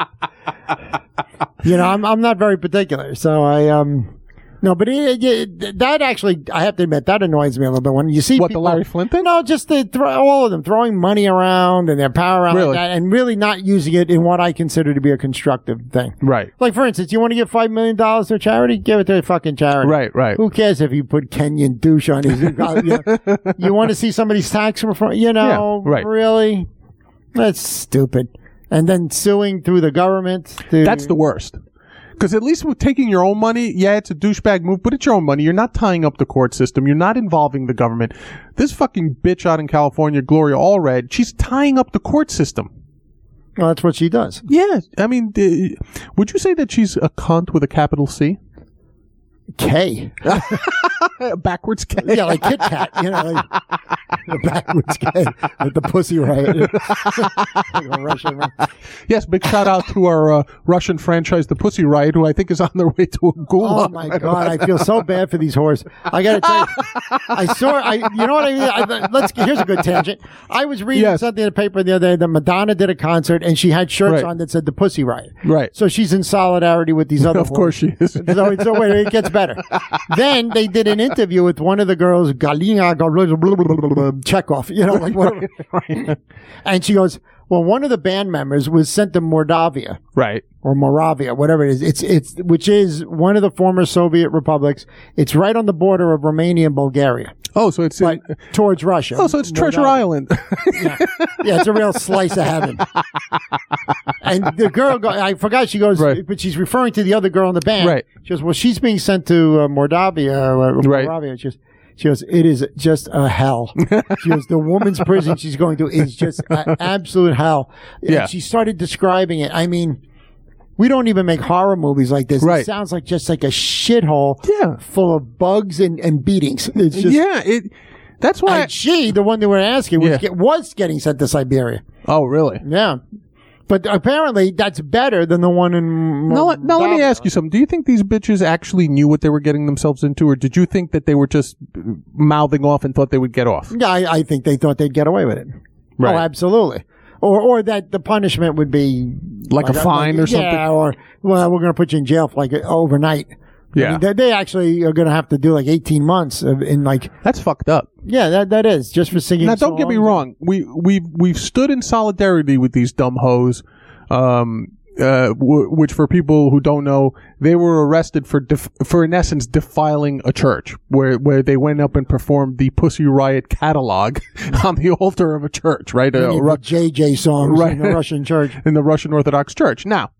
I'm not very particular, so I No, but that actually, I have to admit, that annoys me a little bit when you see people, the Larry Flint thing? No, just all of them throwing money around and their power around like that, and really not using it in what I consider to be a constructive thing. Right. Like, for instance, you want to give $5 million to a charity? Give it to a fucking charity. Right. Who cares if you put Kenyan douche on his... You want to see somebody's tax reform? Really? That's stupid. And then suing through the government. That's the worst. Because at least with taking your own money, it's a douchebag move, but it's your own money. You're not tying up the court system. You're not involving the government. This fucking bitch out in California, Gloria Allred, she's tying up the court system. Well, that's what she does. Yeah. I mean, would you say that she's a cunt with a capital C? K. Backwards K. Yeah, like Kit Kat, like the backwards K, like the Pussy Riot. Like a Russian, right? Yes, big shout out to our Russian franchise, the Pussy Riot, who I think is on their way to a gulag. Oh my God, I feel so bad for these whores. I got to tell you, you know what I mean? Here's a good tangent. I was reading something in the paper the other day that Madonna did a concert and she had shirts on that said the Pussy Riot. Right. So she's in solidarity with these other Of course she is. So wait, it gets better. Then they did an interview with one of the girls, Galina Chekhov, like whatever. Right. And she goes, well, one of the band members was sent to Mordavia. Right. Or Moravia, whatever it is. It's which is one of the former Soviet republics. It's right on the border of Romania and Bulgaria. Oh, so it's towards Russia. Oh, so it's Treasure Island. Yeah, it's a real slice of heaven. And the girl, I forgot, she goes, but she's referring to the other girl in the band. Right. She goes, well, she's being sent to Moravia. She goes, it is just a hell. She goes, the woman's prison she's going to is just absolute hell. And she started describing it. I mean, we don't even make horror movies like this. Right. It sounds like just like a shithole full of bugs and beatings. It's just, that's why. And she, the one that we're asking, was getting sent to Siberia. Oh, really? Yeah. But apparently that's better than the one in... Now let me ask you something. Do you think these bitches actually knew what they were getting themselves into, or did you think that they were just mouthing off and thought they would get off? Yeah, I think they thought they'd get away with it. Right. Oh, absolutely. Or that the punishment would be... Like a fine or something? Yeah, or, well, we're going to put you in jail for like overnight. Yeah. I mean, they actually are going to have to do like 18 months in like... That's fucked up. Yeah, that is. Just for singing songs. Now, don't get me wrong. We've stood in solidarity with these dumb hoes. which for people who don't know, they were arrested for in essence defiling a church, where they went up and performed the Pussy Riot catalog on the altar of a church, right? The JJ songs in the Russian church, in the Russian Orthodox Church. Now,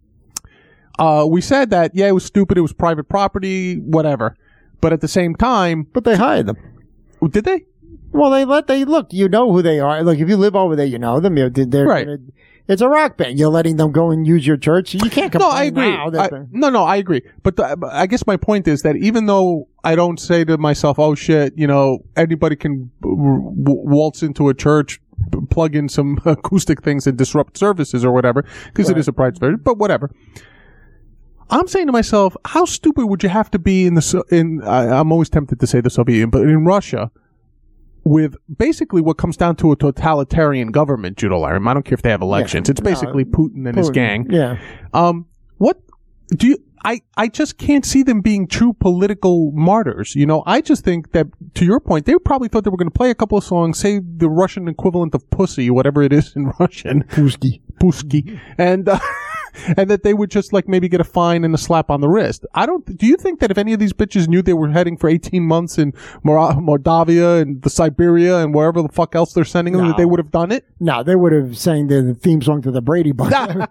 we said that it was stupid, it was private property, whatever, but at the same time, but they hired them. Did they? Well, they look. You know who they are. Look, if you live over there, you know them. They're right. It's a rock band. You're letting them go and use your church. You can't complain. No, I agree. I agree. But I guess my point is that even though I don't say to myself, "Oh shit," anybody can waltz into a church, plug in some acoustic things and disrupt services or whatever, because it is a private church. But whatever. I'm saying to myself, how stupid would you have to be I'm always tempted to say the Soviet Union, but in Russia, with basically what comes down to a totalitarian government, Judo Larry. I don't care if they have elections. It's basically Putin and his gang. Yeah. What do you? I just can't see them being true political martyrs. I just think that, to your point, they probably thought they were going to play a couple of songs, say the Russian equivalent of pussy, whatever it is in Russian. Pussy. And that they would just maybe get a fine and a slap on the wrist. Do you think that if any of these bitches knew they were heading for 18 months in Moldavia and the Siberia and wherever the fuck else they're sending them, that they would have done it? No, they would have sang the theme song to the Brady Bunch. Come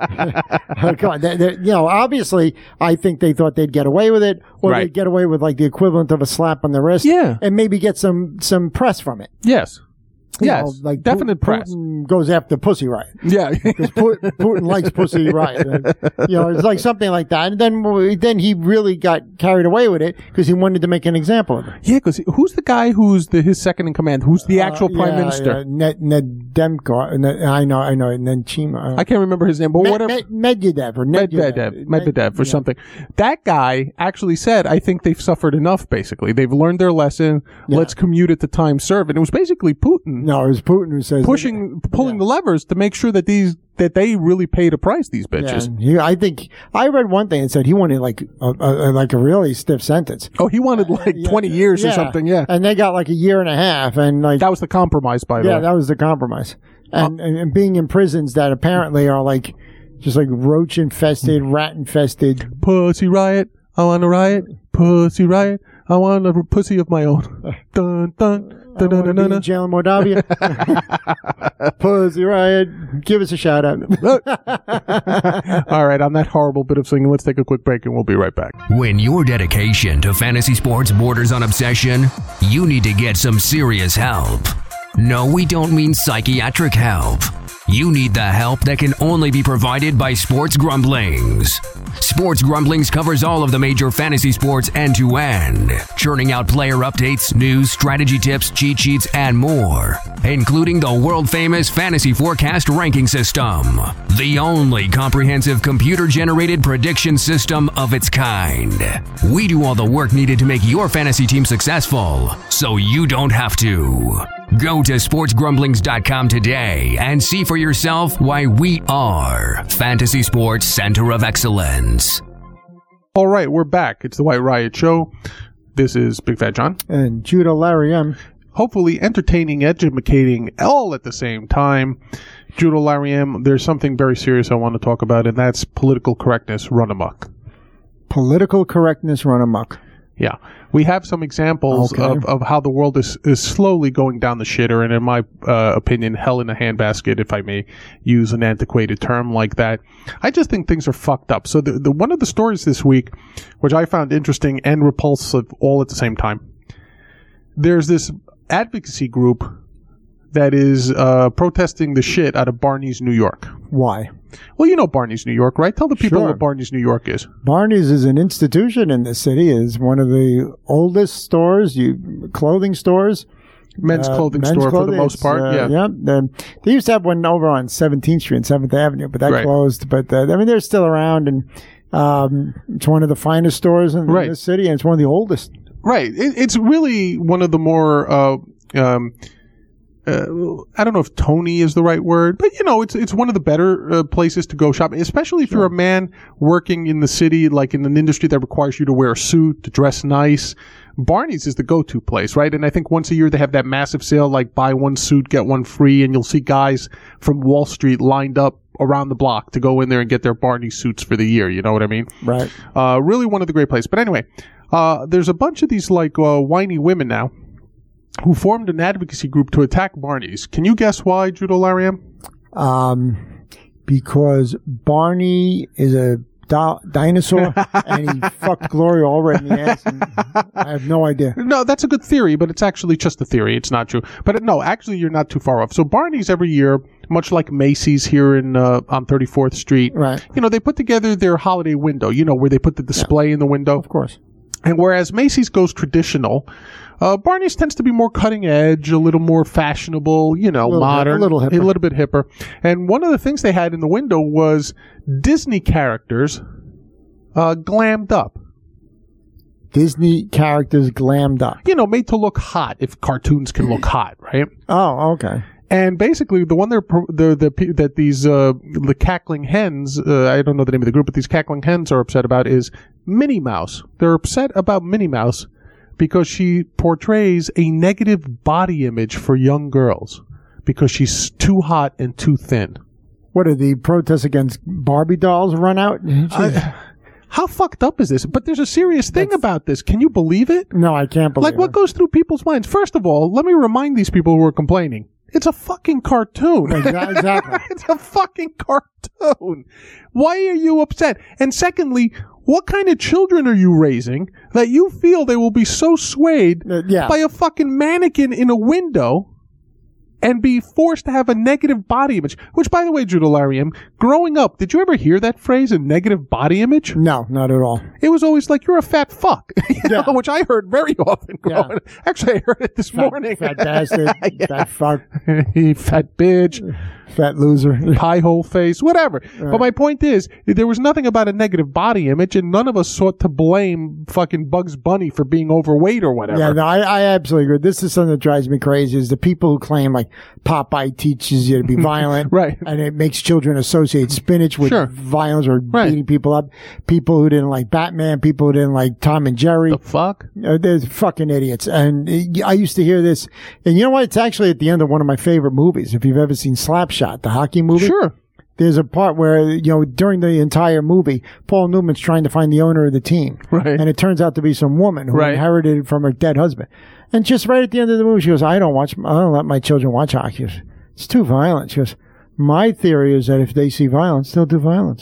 on, obviously, I think they thought they'd get away with it, or they'd get away with the equivalent of a slap on the wrist, and maybe get some press from it. Yes. Yes, definite press. Putin goes after Pussy Riot. Yeah. Because Putin likes Pussy Riot. It's like something like that. And then he really got carried away with it because he wanted to make an example of it. Yeah, because who's the guy who's his second in command? Who's the actual prime minister? Nedemko. I know. Nedchima. I can't remember his name, but whatever. Medvedev or something. That guy actually said, I think they've suffered enough, basically. They've learned their lesson. Yeah. Let's commute it to time served. And it was basically Putin. No, it was Putin who says pulling the levers to make sure that they really paid a price, these bitches. Yeah, I think I read one thing that said he wanted a really stiff sentence. Oh, he wanted 20 years or something. Yeah, and they got a year and a half, and that was the compromise, by the way. Yeah, that was the compromise. And being in prisons that apparently are just roach infested, rat infested. Pussy Riot, I want a riot. Pussy Riot, I want a pussy of my own. Dun dun. I want to be in jail in Moldavia. Pussy Riot, give us a shout out. All right, on that horrible bit of singing, let's take a quick break and we'll be right back. When your dedication to fantasy sports borders on obsession, you need to get some serious help. No, we don't mean psychiatric help. You need the help that can only be provided by Sports Grumblings. Sports Grumblings covers all of the major fantasy sports end-to-end, churning out player updates, news, strategy tips, cheat sheets, and more, including the world-famous Fantasy Forecast ranking system, the only comprehensive computer-generated prediction system of its kind. We do all the work needed to make your fantasy team successful, so you don't have to. Go to sportsgrumblings.com today and see for yourself why we are Fantasy Sports Center of Excellence. All right, we're back. It's the White Riot Show. This is Big Fat John. And Judo Larry M. Hopefully entertaining, educating, all at the same time. Judo Larry M., there's something very serious I want to talk about, and that's political correctness run amok. Political correctness run amok. Yeah. We have some examples of how the world is slowly going down the shitter, and in my opinion, hell in a handbasket, if I may use an antiquated term like that. I just think things are fucked up. So the one of the stories this week, which I found interesting and repulsive all at the same time, there's this advocacy group that is protesting the shit out of Barney's, New York. Why? Well, you know Barney's, New York, right? Tell the people what Barney's, New York is. Barney's is an institution in the city. Is one of the oldest stores, clothing stores. Men's clothing store for the most part, yeah. They used to have one over on 17th Street and 7th Avenue, but that closed. But, they're still around, and it's one of the finest stores in the city, and it's one of the oldest. Right. It's really one of the more I don't know if Tony is the right word, but it's one of the better places to go shopping, especially if you're a man working in the city, like in an industry that requires you to wear a suit, to dress nice. Barney's is the go-to place, right? And I think once a year they have that massive sale, like buy one suit, get one free, and you'll see guys from Wall Street lined up around the block to go in there and get their Barney suits for the year. You know what I mean? Right. Really one of the great places. But anyway, there's a bunch of these like whiny women now who formed an advocacy group to attack Barney's. Can you guess why, Judo Lariam? Because Barney is a dinosaur and he fucked Gloria all right in the ass. And I have no idea. No, that's a good theory, but it's actually just a theory. It's not true. But no, actually, you're not too far off. So Barney's every year, much like Macy's here on 34th Street, right? They put together their holiday window. Where they put the display in the window, of course. And whereas Macy's goes traditional, Barney's tends to be more cutting edge, a little more fashionable, modern, a little bit hipper. And one of the things they had in the window was Disney characters glammed up. Disney characters glammed up. Made to look hot, if cartoons can look hot, right? Oh, okay. And basically, the one that these the cackling hens, I don't know the name of the group, but these cackling hens are upset about is Minnie Mouse. They're upset about Minnie Mouse because she portrays a negative body image for young girls because she's too hot and too thin. What are the protests against Barbie dolls run out? How fucked up is this? But there's a serious thing about this. Can you believe it? No, I can't believe it. Like, what goes through people's minds? First of all, let me remind these people who are complaining. It's a fucking cartoon. Exactly. It's a fucking cartoon. Why are you upset? And secondly, what kind of children are you raising that you feel they will be so swayed by a fucking mannequin in a window and be forced to have a negative body image? Which, by the way, Judo Lariam, growing up, did you ever hear that phrase, a negative body image? No, not at all. It was always like, you're a fat fuck, which I heard very often growing up. Actually, I heard it this morning. Fat bastard, fat fuck. Fat bitch. Fat loser. Pie hole face, whatever. Right. But my point is, there was nothing about a negative body image, and none of us sought to blame fucking Bugs Bunny for being overweight or whatever. Yeah, no, I absolutely agree. This is something that drives me crazy, is the people who claim, like, Popeye teaches you to be violent. Right. And it makes children associate spinach with violence or beating people up. People who didn't like Batman, people who didn't like Tom and Jerry. The fuck? They're fucking idiots. And I used to hear this. And you know what? It's actually at the end of one of my favorite movies. If you've ever seen Slapshot, the hockey movie. Sure. There's a part where, during the entire movie, Paul Newman's trying to find the owner of the team. Right. And it turns out to be some woman who inherited it from her dead husband. And just right at the end of the movie, she goes, I don't let my children watch hockey. Goes, it's too violent. She goes, my theory is that if they see violence, they'll do violence.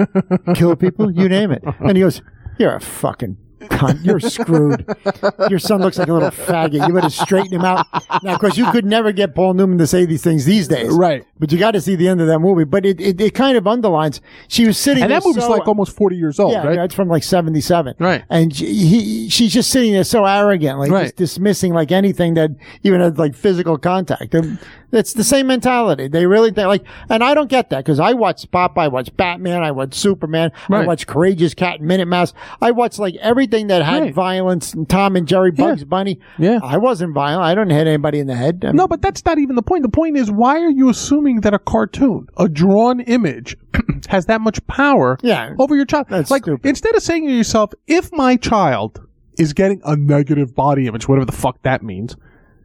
Kill people, you name it. And he goes, you're a fucking cunt. You're screwed. Your son looks like a little faggot. You better straighten him out. Now, of course, you could never get Paul Newman to say these things these days. Right. But you got to see the end of that movie. But it kind of underlines, she was sitting there. And that movie's like almost 40 years old, right? Yeah, it's from like 77. Right. And she's just sitting there so arrogant, like just dismissing like anything that even had like physical contact. It's the same mentality. They really think like, and I don't get that because I watch Popeye, I watch Batman, I watch Superman, I watch Courageous Cat and Minute Mouse. I watch like everything that had violence, and Tom and Jerry, Bugs Bunny. Yeah. I wasn't violent. I don't hit anybody in the head. No, but that's not even the point. The point is, why are you assuming that a cartoon, a drawn image, has that much power over your child? That's like, stupid. Instead of saying to yourself, if my child is getting a negative body image, whatever the fuck that means,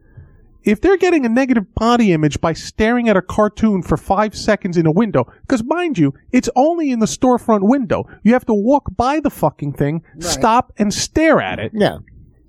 if they're getting a negative body image by staring at a cartoon for 5 seconds in a window, because mind you, it's only in the storefront window. You have to walk by the fucking thing, stop, and stare at it. Yeah.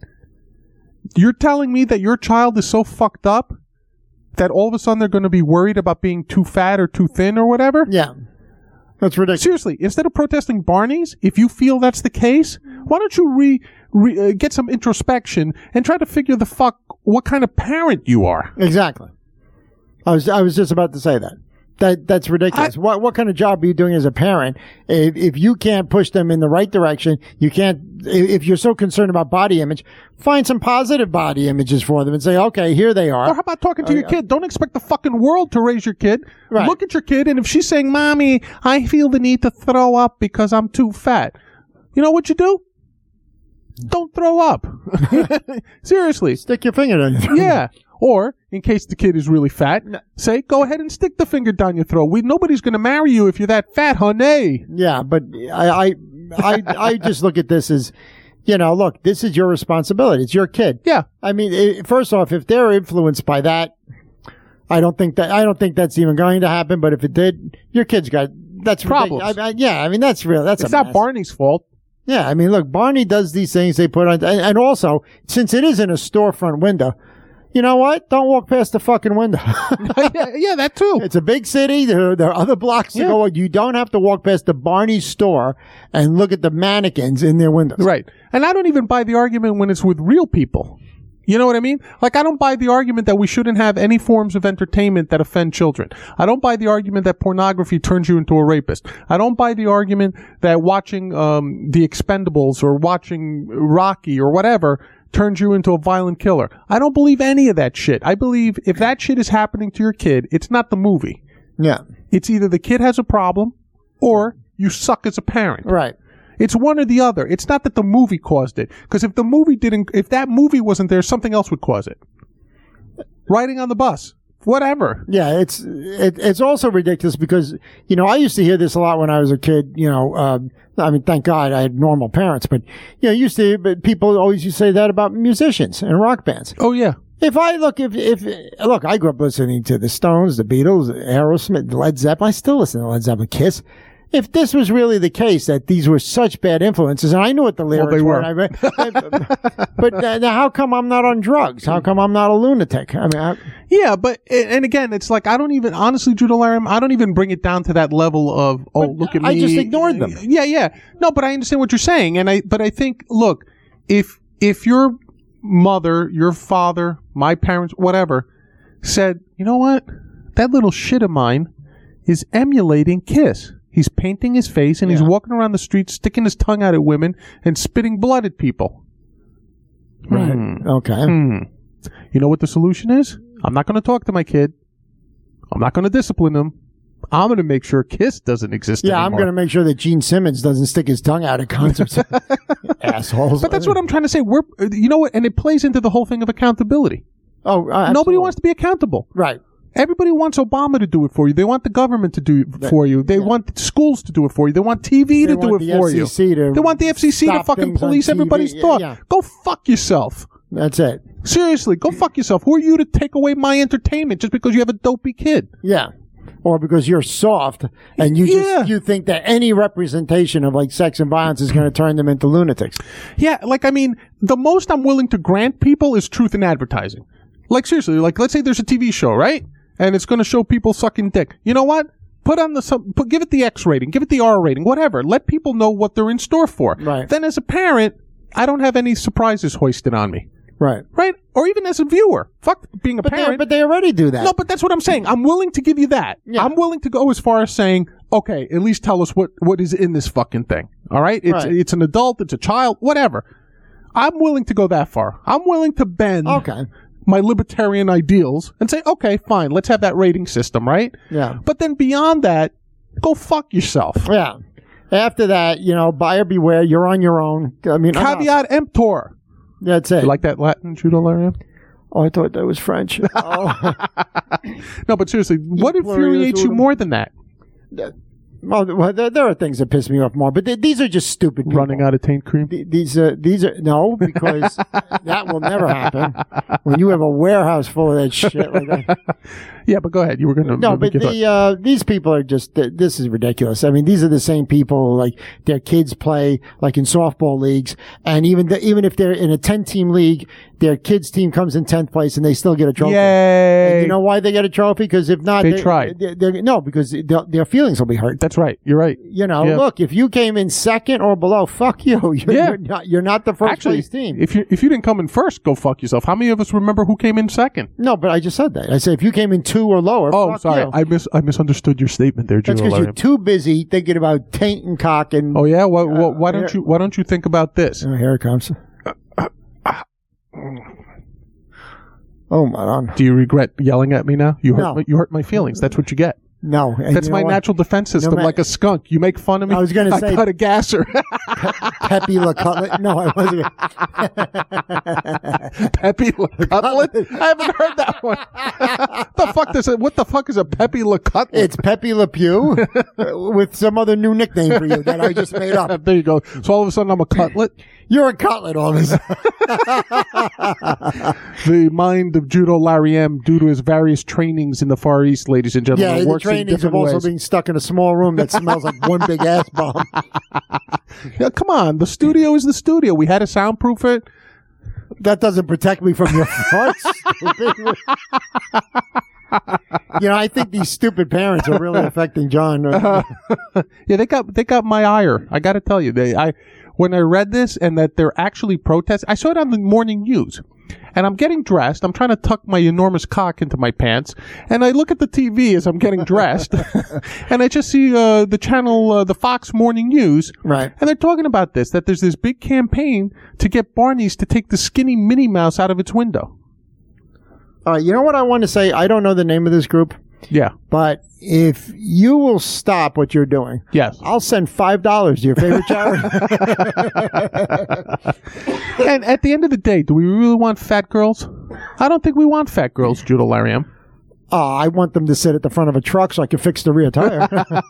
You're telling me that your child is so fucked up that all of a sudden they're going to be worried about being too fat or too thin or whatever? Yeah. That's ridiculous. Seriously, instead of protesting Barney's, if you feel that's the case, why don't you get some introspection and try to figure the fuck what kind of parent you are? Exactly. I was just about to say that. That's ridiculous. What kind of job are you doing as a parent if you can't push them in the right direction? You can't. If you're so concerned about body image, find some positive body images for them and say, okay, here they are. Or how about talking to your kid? Don't expect the fucking world to raise your kid. Right. Look at your kid, and if she's saying, "Mommy, I feel the need to throw up because I'm too fat," you know what you do? Don't throw up. Seriously. Stick your finger down your throat. Yeah. Or, in case the kid is really fat, say, go ahead and stick the finger down your throat. Nobody's going to marry you if you're that fat, honey. Yeah, but I just look at this as, look, this is your responsibility. It's your kid. Yeah. I mean, first off, if they're influenced by that, I don't think that's even going to happen. But if it did, your kid's got that's problems. That's real. It's not Barney's fault. Yeah, I mean, look, Barney does these things they put on, and also since it is in a storefront window, you know what? Don't walk past the fucking window. yeah, that too. It's a big city. There are other blocks to go. You don't have to walk past the Barney store and look at the mannequins in their windows. Right. And I don't even buy the argument when it's with real people. You know what I mean? Like, I don't buy the argument that we shouldn't have any forms of entertainment that offend children. I don't buy the argument that pornography turns you into a rapist. I don't buy the argument that watching The Expendables or watching Rocky or whatever turns you into a violent killer. I don't believe any of that shit. I believe if that shit is happening to your kid, it's not the movie. Yeah. It's either the kid has a problem or you suck as a parent. Right. It's one or the other. It's not that the movie caused it. Because if that movie wasn't there, something else would cause it. Riding on the bus. Whatever. Yeah, it's also ridiculous because, I used to hear this a lot when I was a kid, thank God I had normal parents, but, but people always used to say that about musicians and rock bands. Oh, yeah. Look, I grew up listening to the Stones, the Beatles, Aerosmith, Led Zeppelin. I still listen to Led Zeppelin, Kiss. If this was really the case, that these were such bad influences, and I knew what the lyrics were. But how come I'm not on drugs? How come I'm not a lunatic? I mean, yeah, but, and again, it's like, I don't even, honestly, Judah Laram, I don't even bring it down to that level of, look at me. I just ignored them. Yeah. No, but I understand what you're saying, but I think, look, if your mother, your father, my parents, whatever, said, you know what? That little shit of mine is emulating Kiss. He's painting his face, and he's walking around the street, sticking his tongue out at women, and spitting blood at people. Right. Okay. You know what the solution is? I'm not going to talk to my kid. I'm not going to discipline him. I'm going to make sure Kiss doesn't exist anymore. I'm going to make sure that Gene Simmons doesn't stick his tongue out at concerts. Assholes. But that's what I'm trying to say. You know what? And it plays into the whole thing of accountability. Oh, nobody wants to be accountable. Right. Everybody wants Obama to do it for you. They want the government to do it for you. They want schools to do it for you. They want TV to do it for you. They want the FCC to fucking police everybody's thought. Yeah. Go fuck yourself. That's it. Seriously, go fuck yourself. Who are you to take away my entertainment just because you have a dopey kid? Yeah. Or because you're soft and you think that any representation of like sex and violence is going to turn them into lunatics. Yeah, the most I'm willing to grant people is truth in advertising. Like seriously, let's say there's a TV show, right? And it's going to show people sucking dick. You know what? Give it the X rating, give it the R rating, whatever. Let people know what they're in store for. Right. Then as a parent, I don't have any surprises hoisted on me. Right. Right? Or even as a viewer. Fuck being a parent. But they already do that. No, but that's what I'm saying. I'm willing to give you that. Yeah. I'm willing to go as far as saying, okay, at least tell us what is in this fucking thing. All right? It's an adult, it's a child, whatever. I'm willing to go that far. I'm willing to bend my libertarian ideals and say, okay, fine, let's have that rating system, right? Yeah. But then beyond that, go fuck yourself. Yeah. After that, buyer beware, you're on your own. I mean, caveat emptor. That's it. You like that Latin, Judah Laram? Oh, I thought that was French. Oh. No, but seriously, what infuriates you more than that? Well, there are things that piss me off more, but these are just stupid people. Running out of taint cream? These are no, because that will never happen when you have a warehouse full of that shit like that. Yeah, but go ahead. You were going to. No, but these people are just. This is ridiculous. I mean, these are the same people like their kids play like in softball leagues, and even if they're in a 10-team league, their kids' team comes in 10th place and they still get a trophy. Yay! And you know why they get a trophy? Because if not, they tried. No, because their feelings will be hurt. That's right. You're right. Look, if you came in second or below, fuck you. You're not the first place team. If you didn't come in first, go fuck yourself. How many of us remember who came in second? No, but I just said that. I said if you came in 2 or lower. Oh, fuck sorry. You. I misunderstood your statement there, Joe. That's because you're too busy thinking about taint and cock and. Oh yeah. Why don't you think about this? Oh, here it comes. Oh my God. Do you regret yelling at me now? You hurt my feelings. That's what you get. No. That's my natural defense system, like a skunk. You make fun of me, I was going to say... I cut a gasser. Pepe Le Cutlet? No, I wasn't. Pepe Le Cutlet? I haven't heard that one. What the fuck is a Pepe Le Cutlet? It's Pepe Le Pew with some other new nickname for you that I just made up. There you go. So all of a sudden I'm a cutlet? You're a cutlet, all of a sudden. The mind of Judo Larry M, due to his various trainings in the Far East, ladies and gentlemen, yeah, works the trainings of also being stuck in a small room that smells like one big ass bomb. Yeah, come on. The studio is the studio. We had to soundproof it. That doesn't protect me from your farts. I think these stupid parents are really affecting John. Yeah, they got my ire. I got to tell you, when I read this and that they're actually protesting, I saw it on the morning news. And I'm getting dressed. I'm trying to tuck my enormous cock into my pants. And I look at the TV as I'm getting dressed. And I just see the channel, the Fox Morning News. Right. And they're talking about this, that there's this big campaign to get Barney's to take the skinny Minnie Mouse out of its window. You know what I want to say? I don't know the name of this group. Yeah. But if you will stop what you're doing, yes, I'll send $5 to your favorite charity. And at the end of the day, do we really want fat girls? I don't think we want fat girls, Judo Larry M. I want them to sit at the front of a truck so I can fix the rear tire.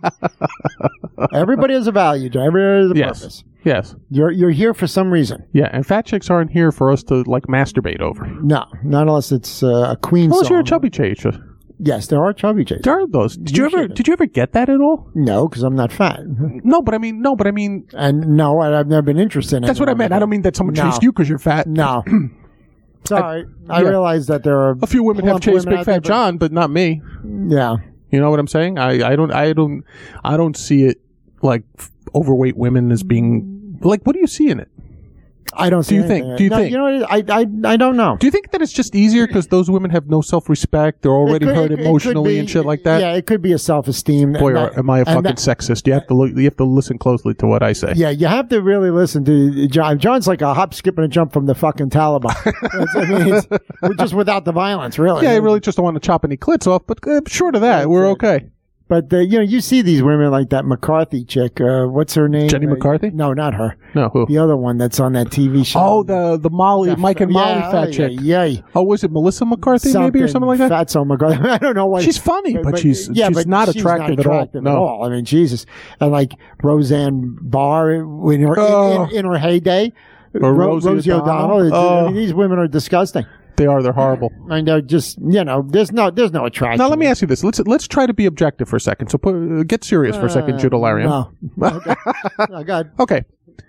Everybody has a value, Joe. Everybody has a purpose. Yes. You're here for some reason. Yeah, and fat chicks aren't here for us to masturbate over. No, not unless it's a Queen unless song. You're a chubby chaser. Yes, there are chubby chasers. There are those. Did you ever get that at all? No, because I'm not fat. No, but I mean. And no, I've never been interested in it. That's what I meant. I don't mean that someone chased you because you're fat. No. Sorry. I realize that there are a few women have chased Big Fat John, but not me. Yeah. You know what I'm saying? I don't see it like overweight women as being like. What do you see in it? I don't see anything. Do you think? You know, I don't know. Do you think that it's just easier because those women have no self-respect? They're already hurt emotionally and shit like that? Yeah, it could be a self-esteem. Boy, am I a fucking sexist. You have to listen closely to what I say. Yeah, you have to really listen to John. John's like a hop, skip, and a jump from the fucking Taliban. We're just without the violence, really. Yeah, I really just don't want to chop any clits off, but short of that, we're okay. But, you see these women like that McCarthy chick. What's her name? Jenny McCarthy? No, not her. No, who? The other one that's on that TV show. Oh, the Molly, Mike and Molly fat chick. Yeah. Oh, was it Melissa McCarthy maybe or something like that? Fatso McCarthy. I don't know why. She's funny, but she's not attractive at all. No. I mean, Jesus. And like Roseanne Barr in her heyday. Or Rosie O'Donnell. I mean, these women are disgusting. They are. They're horrible. And they're just, there's no attraction. Now, let me ask you this. Let's try to be objective for a second. So get serious for a second, Judo Larry. No. Okay. Oh, God. Okay.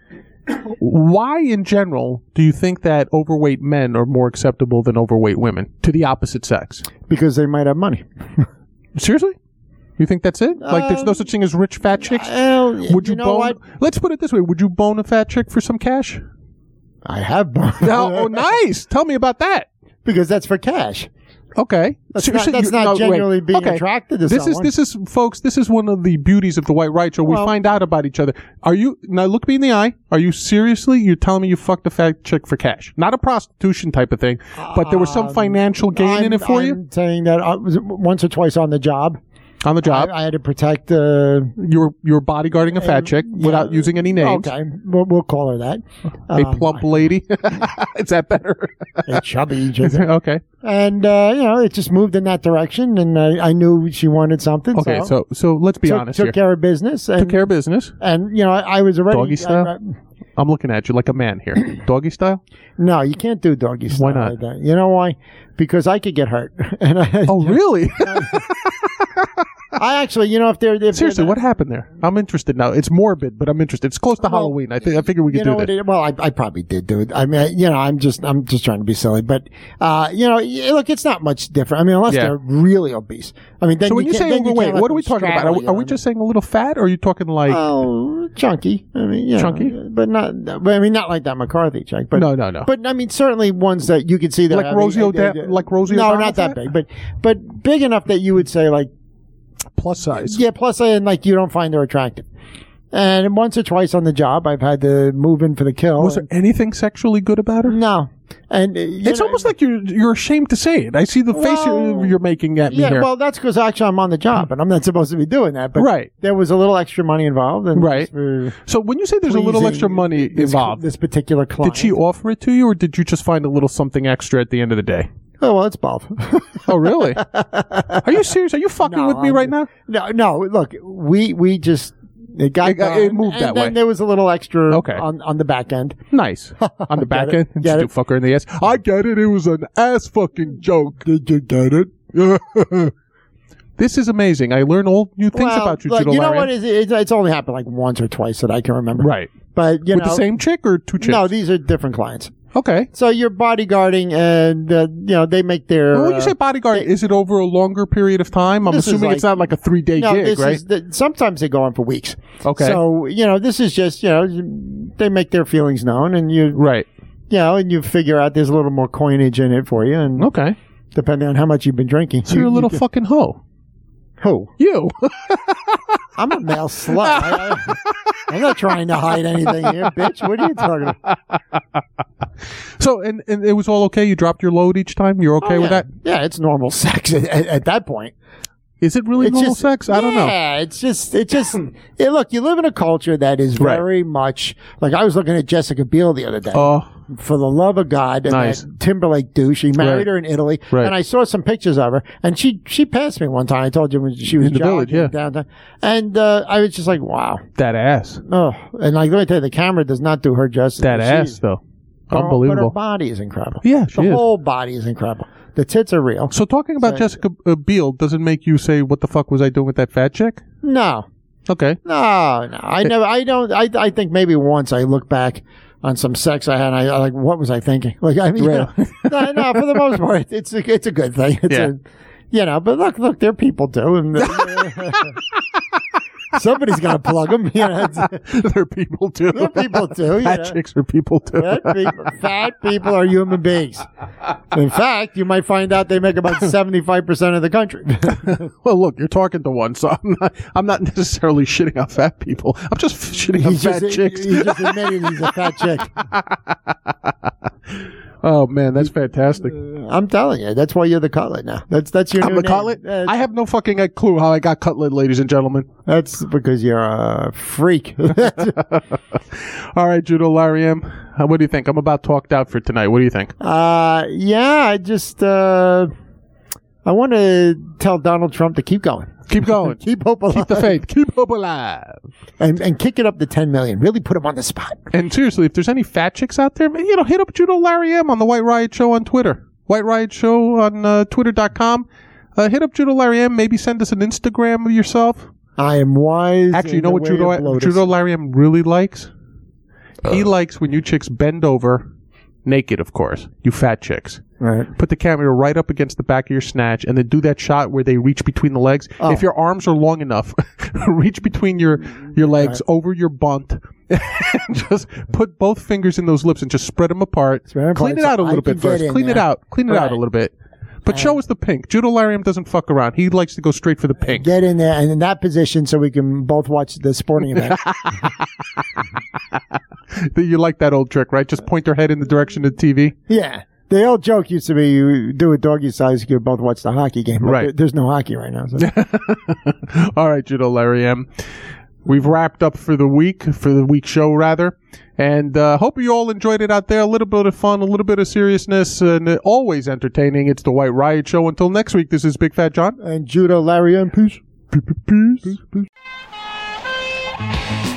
Why, in general, do you think that overweight men are more acceptable than overweight women to the opposite sex? Because they might have money. Seriously? You think that's it? Like, there's no such thing as rich fat chicks? Would you bone? What? Let's put it this way. Would you bone a fat chick for some cash? I have boned. Oh, nice. Tell me about that. Because that's for cash. Okay. That's not genuinely being attracted to someone. This is, folks, this is one of the beauties of the White Right Show. We find out about each other. Now look me in the eye. Are you you're telling me you fucked a fat chick for cash? Not a prostitution type of thing, but there was some financial gain in it for you? I'm saying that once or twice on the job. On the job? I had to protect... you were bodyguarding a fat chick without using any names. Okay. We'll call her that. A plump lady? Is that better? A chubby. Okay. And, it just moved in that direction, and I knew she wanted something. Okay, so let's be honest here. Took care of business. Took care of business. And, I was already... Doggy style? I'm looking at you like a man here. Doggy style? No, you can't do doggy style. Why not? Like that. You know why? Because I could get hurt. Really? I actually, if seriously, what happened there? I'm interested now. It's morbid, but I'm interested. It's close to Halloween. I figure we could do that. I probably did do it. I mean, I'm just trying to be silly, but look, it's not much different. I mean, unless they're really obese. I mean, then so when you say overweight, what are we talking about? Are we just saying a little fat, or are you talking like chunky? I mean, chunky, but not. But I mean, not like that McCarthy chick. But no. But I mean, certainly ones that you could see that like Rosie O'Donnell. Like Rosie No, O'Donnell not that big, but big enough that you would say like plus size. Yeah, plus size, and like you don't find her attractive. And once or twice on the job, I've had to move in for the kill. Was there anything sexually good about her? No. And it's almost like you're ashamed to say it. I see the face you're making at me here. Yeah, well, that's because actually I'm on the job, and I'm not supposed to be doing that. But there was a little extra money involved. And So when you say there's a little extra money involved, this particular client, did she offer it to you, or did you just find a little something extra at the end of the day? Oh, well, it's both. Oh, really? Are you serious? Are you fucking with me right now? No. Look, we just... It moved that way. And then there was a little extra on the back end. Nice. On the back end? Get it? Fuck her in the ass. I get it. It was an ass fucking joke. Did you get it? This is amazing. I learn all new things about you, Judo. You know what? It's only happened like once or twice that I can remember. Right. But, with the same chick or two chicks? No, these are different clients. Okay. So you're bodyguarding, and they make their. Well, when you say bodyguard, is it over a longer period of time? I'm assuming it's not like a 3-day gig, right? Sometimes they go on for weeks. Okay. So this is just they make their feelings known, and you and you figure out there's a little more coinage in it for you, and depending on how much you've been drinking. So you're a little fucking hoe. Who? You. I'm a male slut. I'm not trying to hide anything here, bitch. What are you talking about? So, and it was all okay? You dropped your load each time? You're okay with that? Yeah, it's normal sex at that point. Is it really normal sex? I don't know. Yeah, it's just. Look, you live in a culture that is very much like I was looking at Jessica Biel the other day. Oh, for the love of God! And that Timberlake douche. He married her in Italy, and I saw some pictures of her. And she passed me one time. I told you when she was in the village, downtown, and I was just like, wow, that ass. Oh, and like let me tell you, the camera does not do her justice. That ass, though, unbelievable. But her body is incredible. Yeah, the whole body is incredible. The tits are real. So talking about Jessica Biel doesn't make you say, "What the fuck was I doing with that fat chick?" No. Okay. No. I never. I don't. I think maybe once I look back on some sex I had. And I like, what was I thinking? Like, I mean, no. For the most part, it's a good thing. It's but look, they're people too, and. Somebody's got to plug them. They're people too. They're people too. Fat chicks are people too. Fat people are human beings. In fact, you might find out they make about 75% of the country. Well, look, you're talking to one, so I'm not necessarily shitting on fat people. I'm just shitting on fat chicks. He just admitted he's a fat chick. Oh man, that's fantastic! I'm telling you, that's why you're the cutlet now. That's your. I'm the cutlet. I have no fucking clue how I got cutlet, ladies and gentlemen. That's because you're a freak. All right, Judo Larry M. What do you think? I'm about talked out for tonight. What do you think? I just I want to tell Donald Trump to keep going. Keep going. Keep hope alive. Keep the faith. Keep hope alive. And kick it up to 10 million. Really put him on the spot. And seriously, if there's any fat chicks out there, hit up Judo Larry M on the White Riot Show on Twitter. White Riot Show on Twitter.com. Hit up Judo Larry M. Maybe send us an Instagram of yourself. I am wise. Actually, you know what Judo Larry M really likes? He likes when you chicks bend over, naked, of course. You fat chicks. Right. Put the camera right up against the back of your snatch and then do that shot where they reach between the legs. Oh. If your arms are long enough, reach between your legs over your bunt and just put both fingers in those lips and just spread them apart. Clean it out a little bit first. Clean it out a little bit. But show us the pink. Judo Lariam doesn't fuck around. He likes to go straight for the pink. Get in there and in that position so we can both watch the sporting event. You like that old trick, right? Just point their head in the direction of the TV? Yeah. The old joke used to be you do a doggy size, you could both watch the hockey game. Right. There's no hockey right now. So. All right, Judo Larry M. We've wrapped up for the week show, rather. And hope you all enjoyed it out there. A little bit of fun, a little bit of seriousness, and always entertaining. It's the White Riot Show. Until next week, this is Big Fat John. And Judo Larry M. Peace. Peace.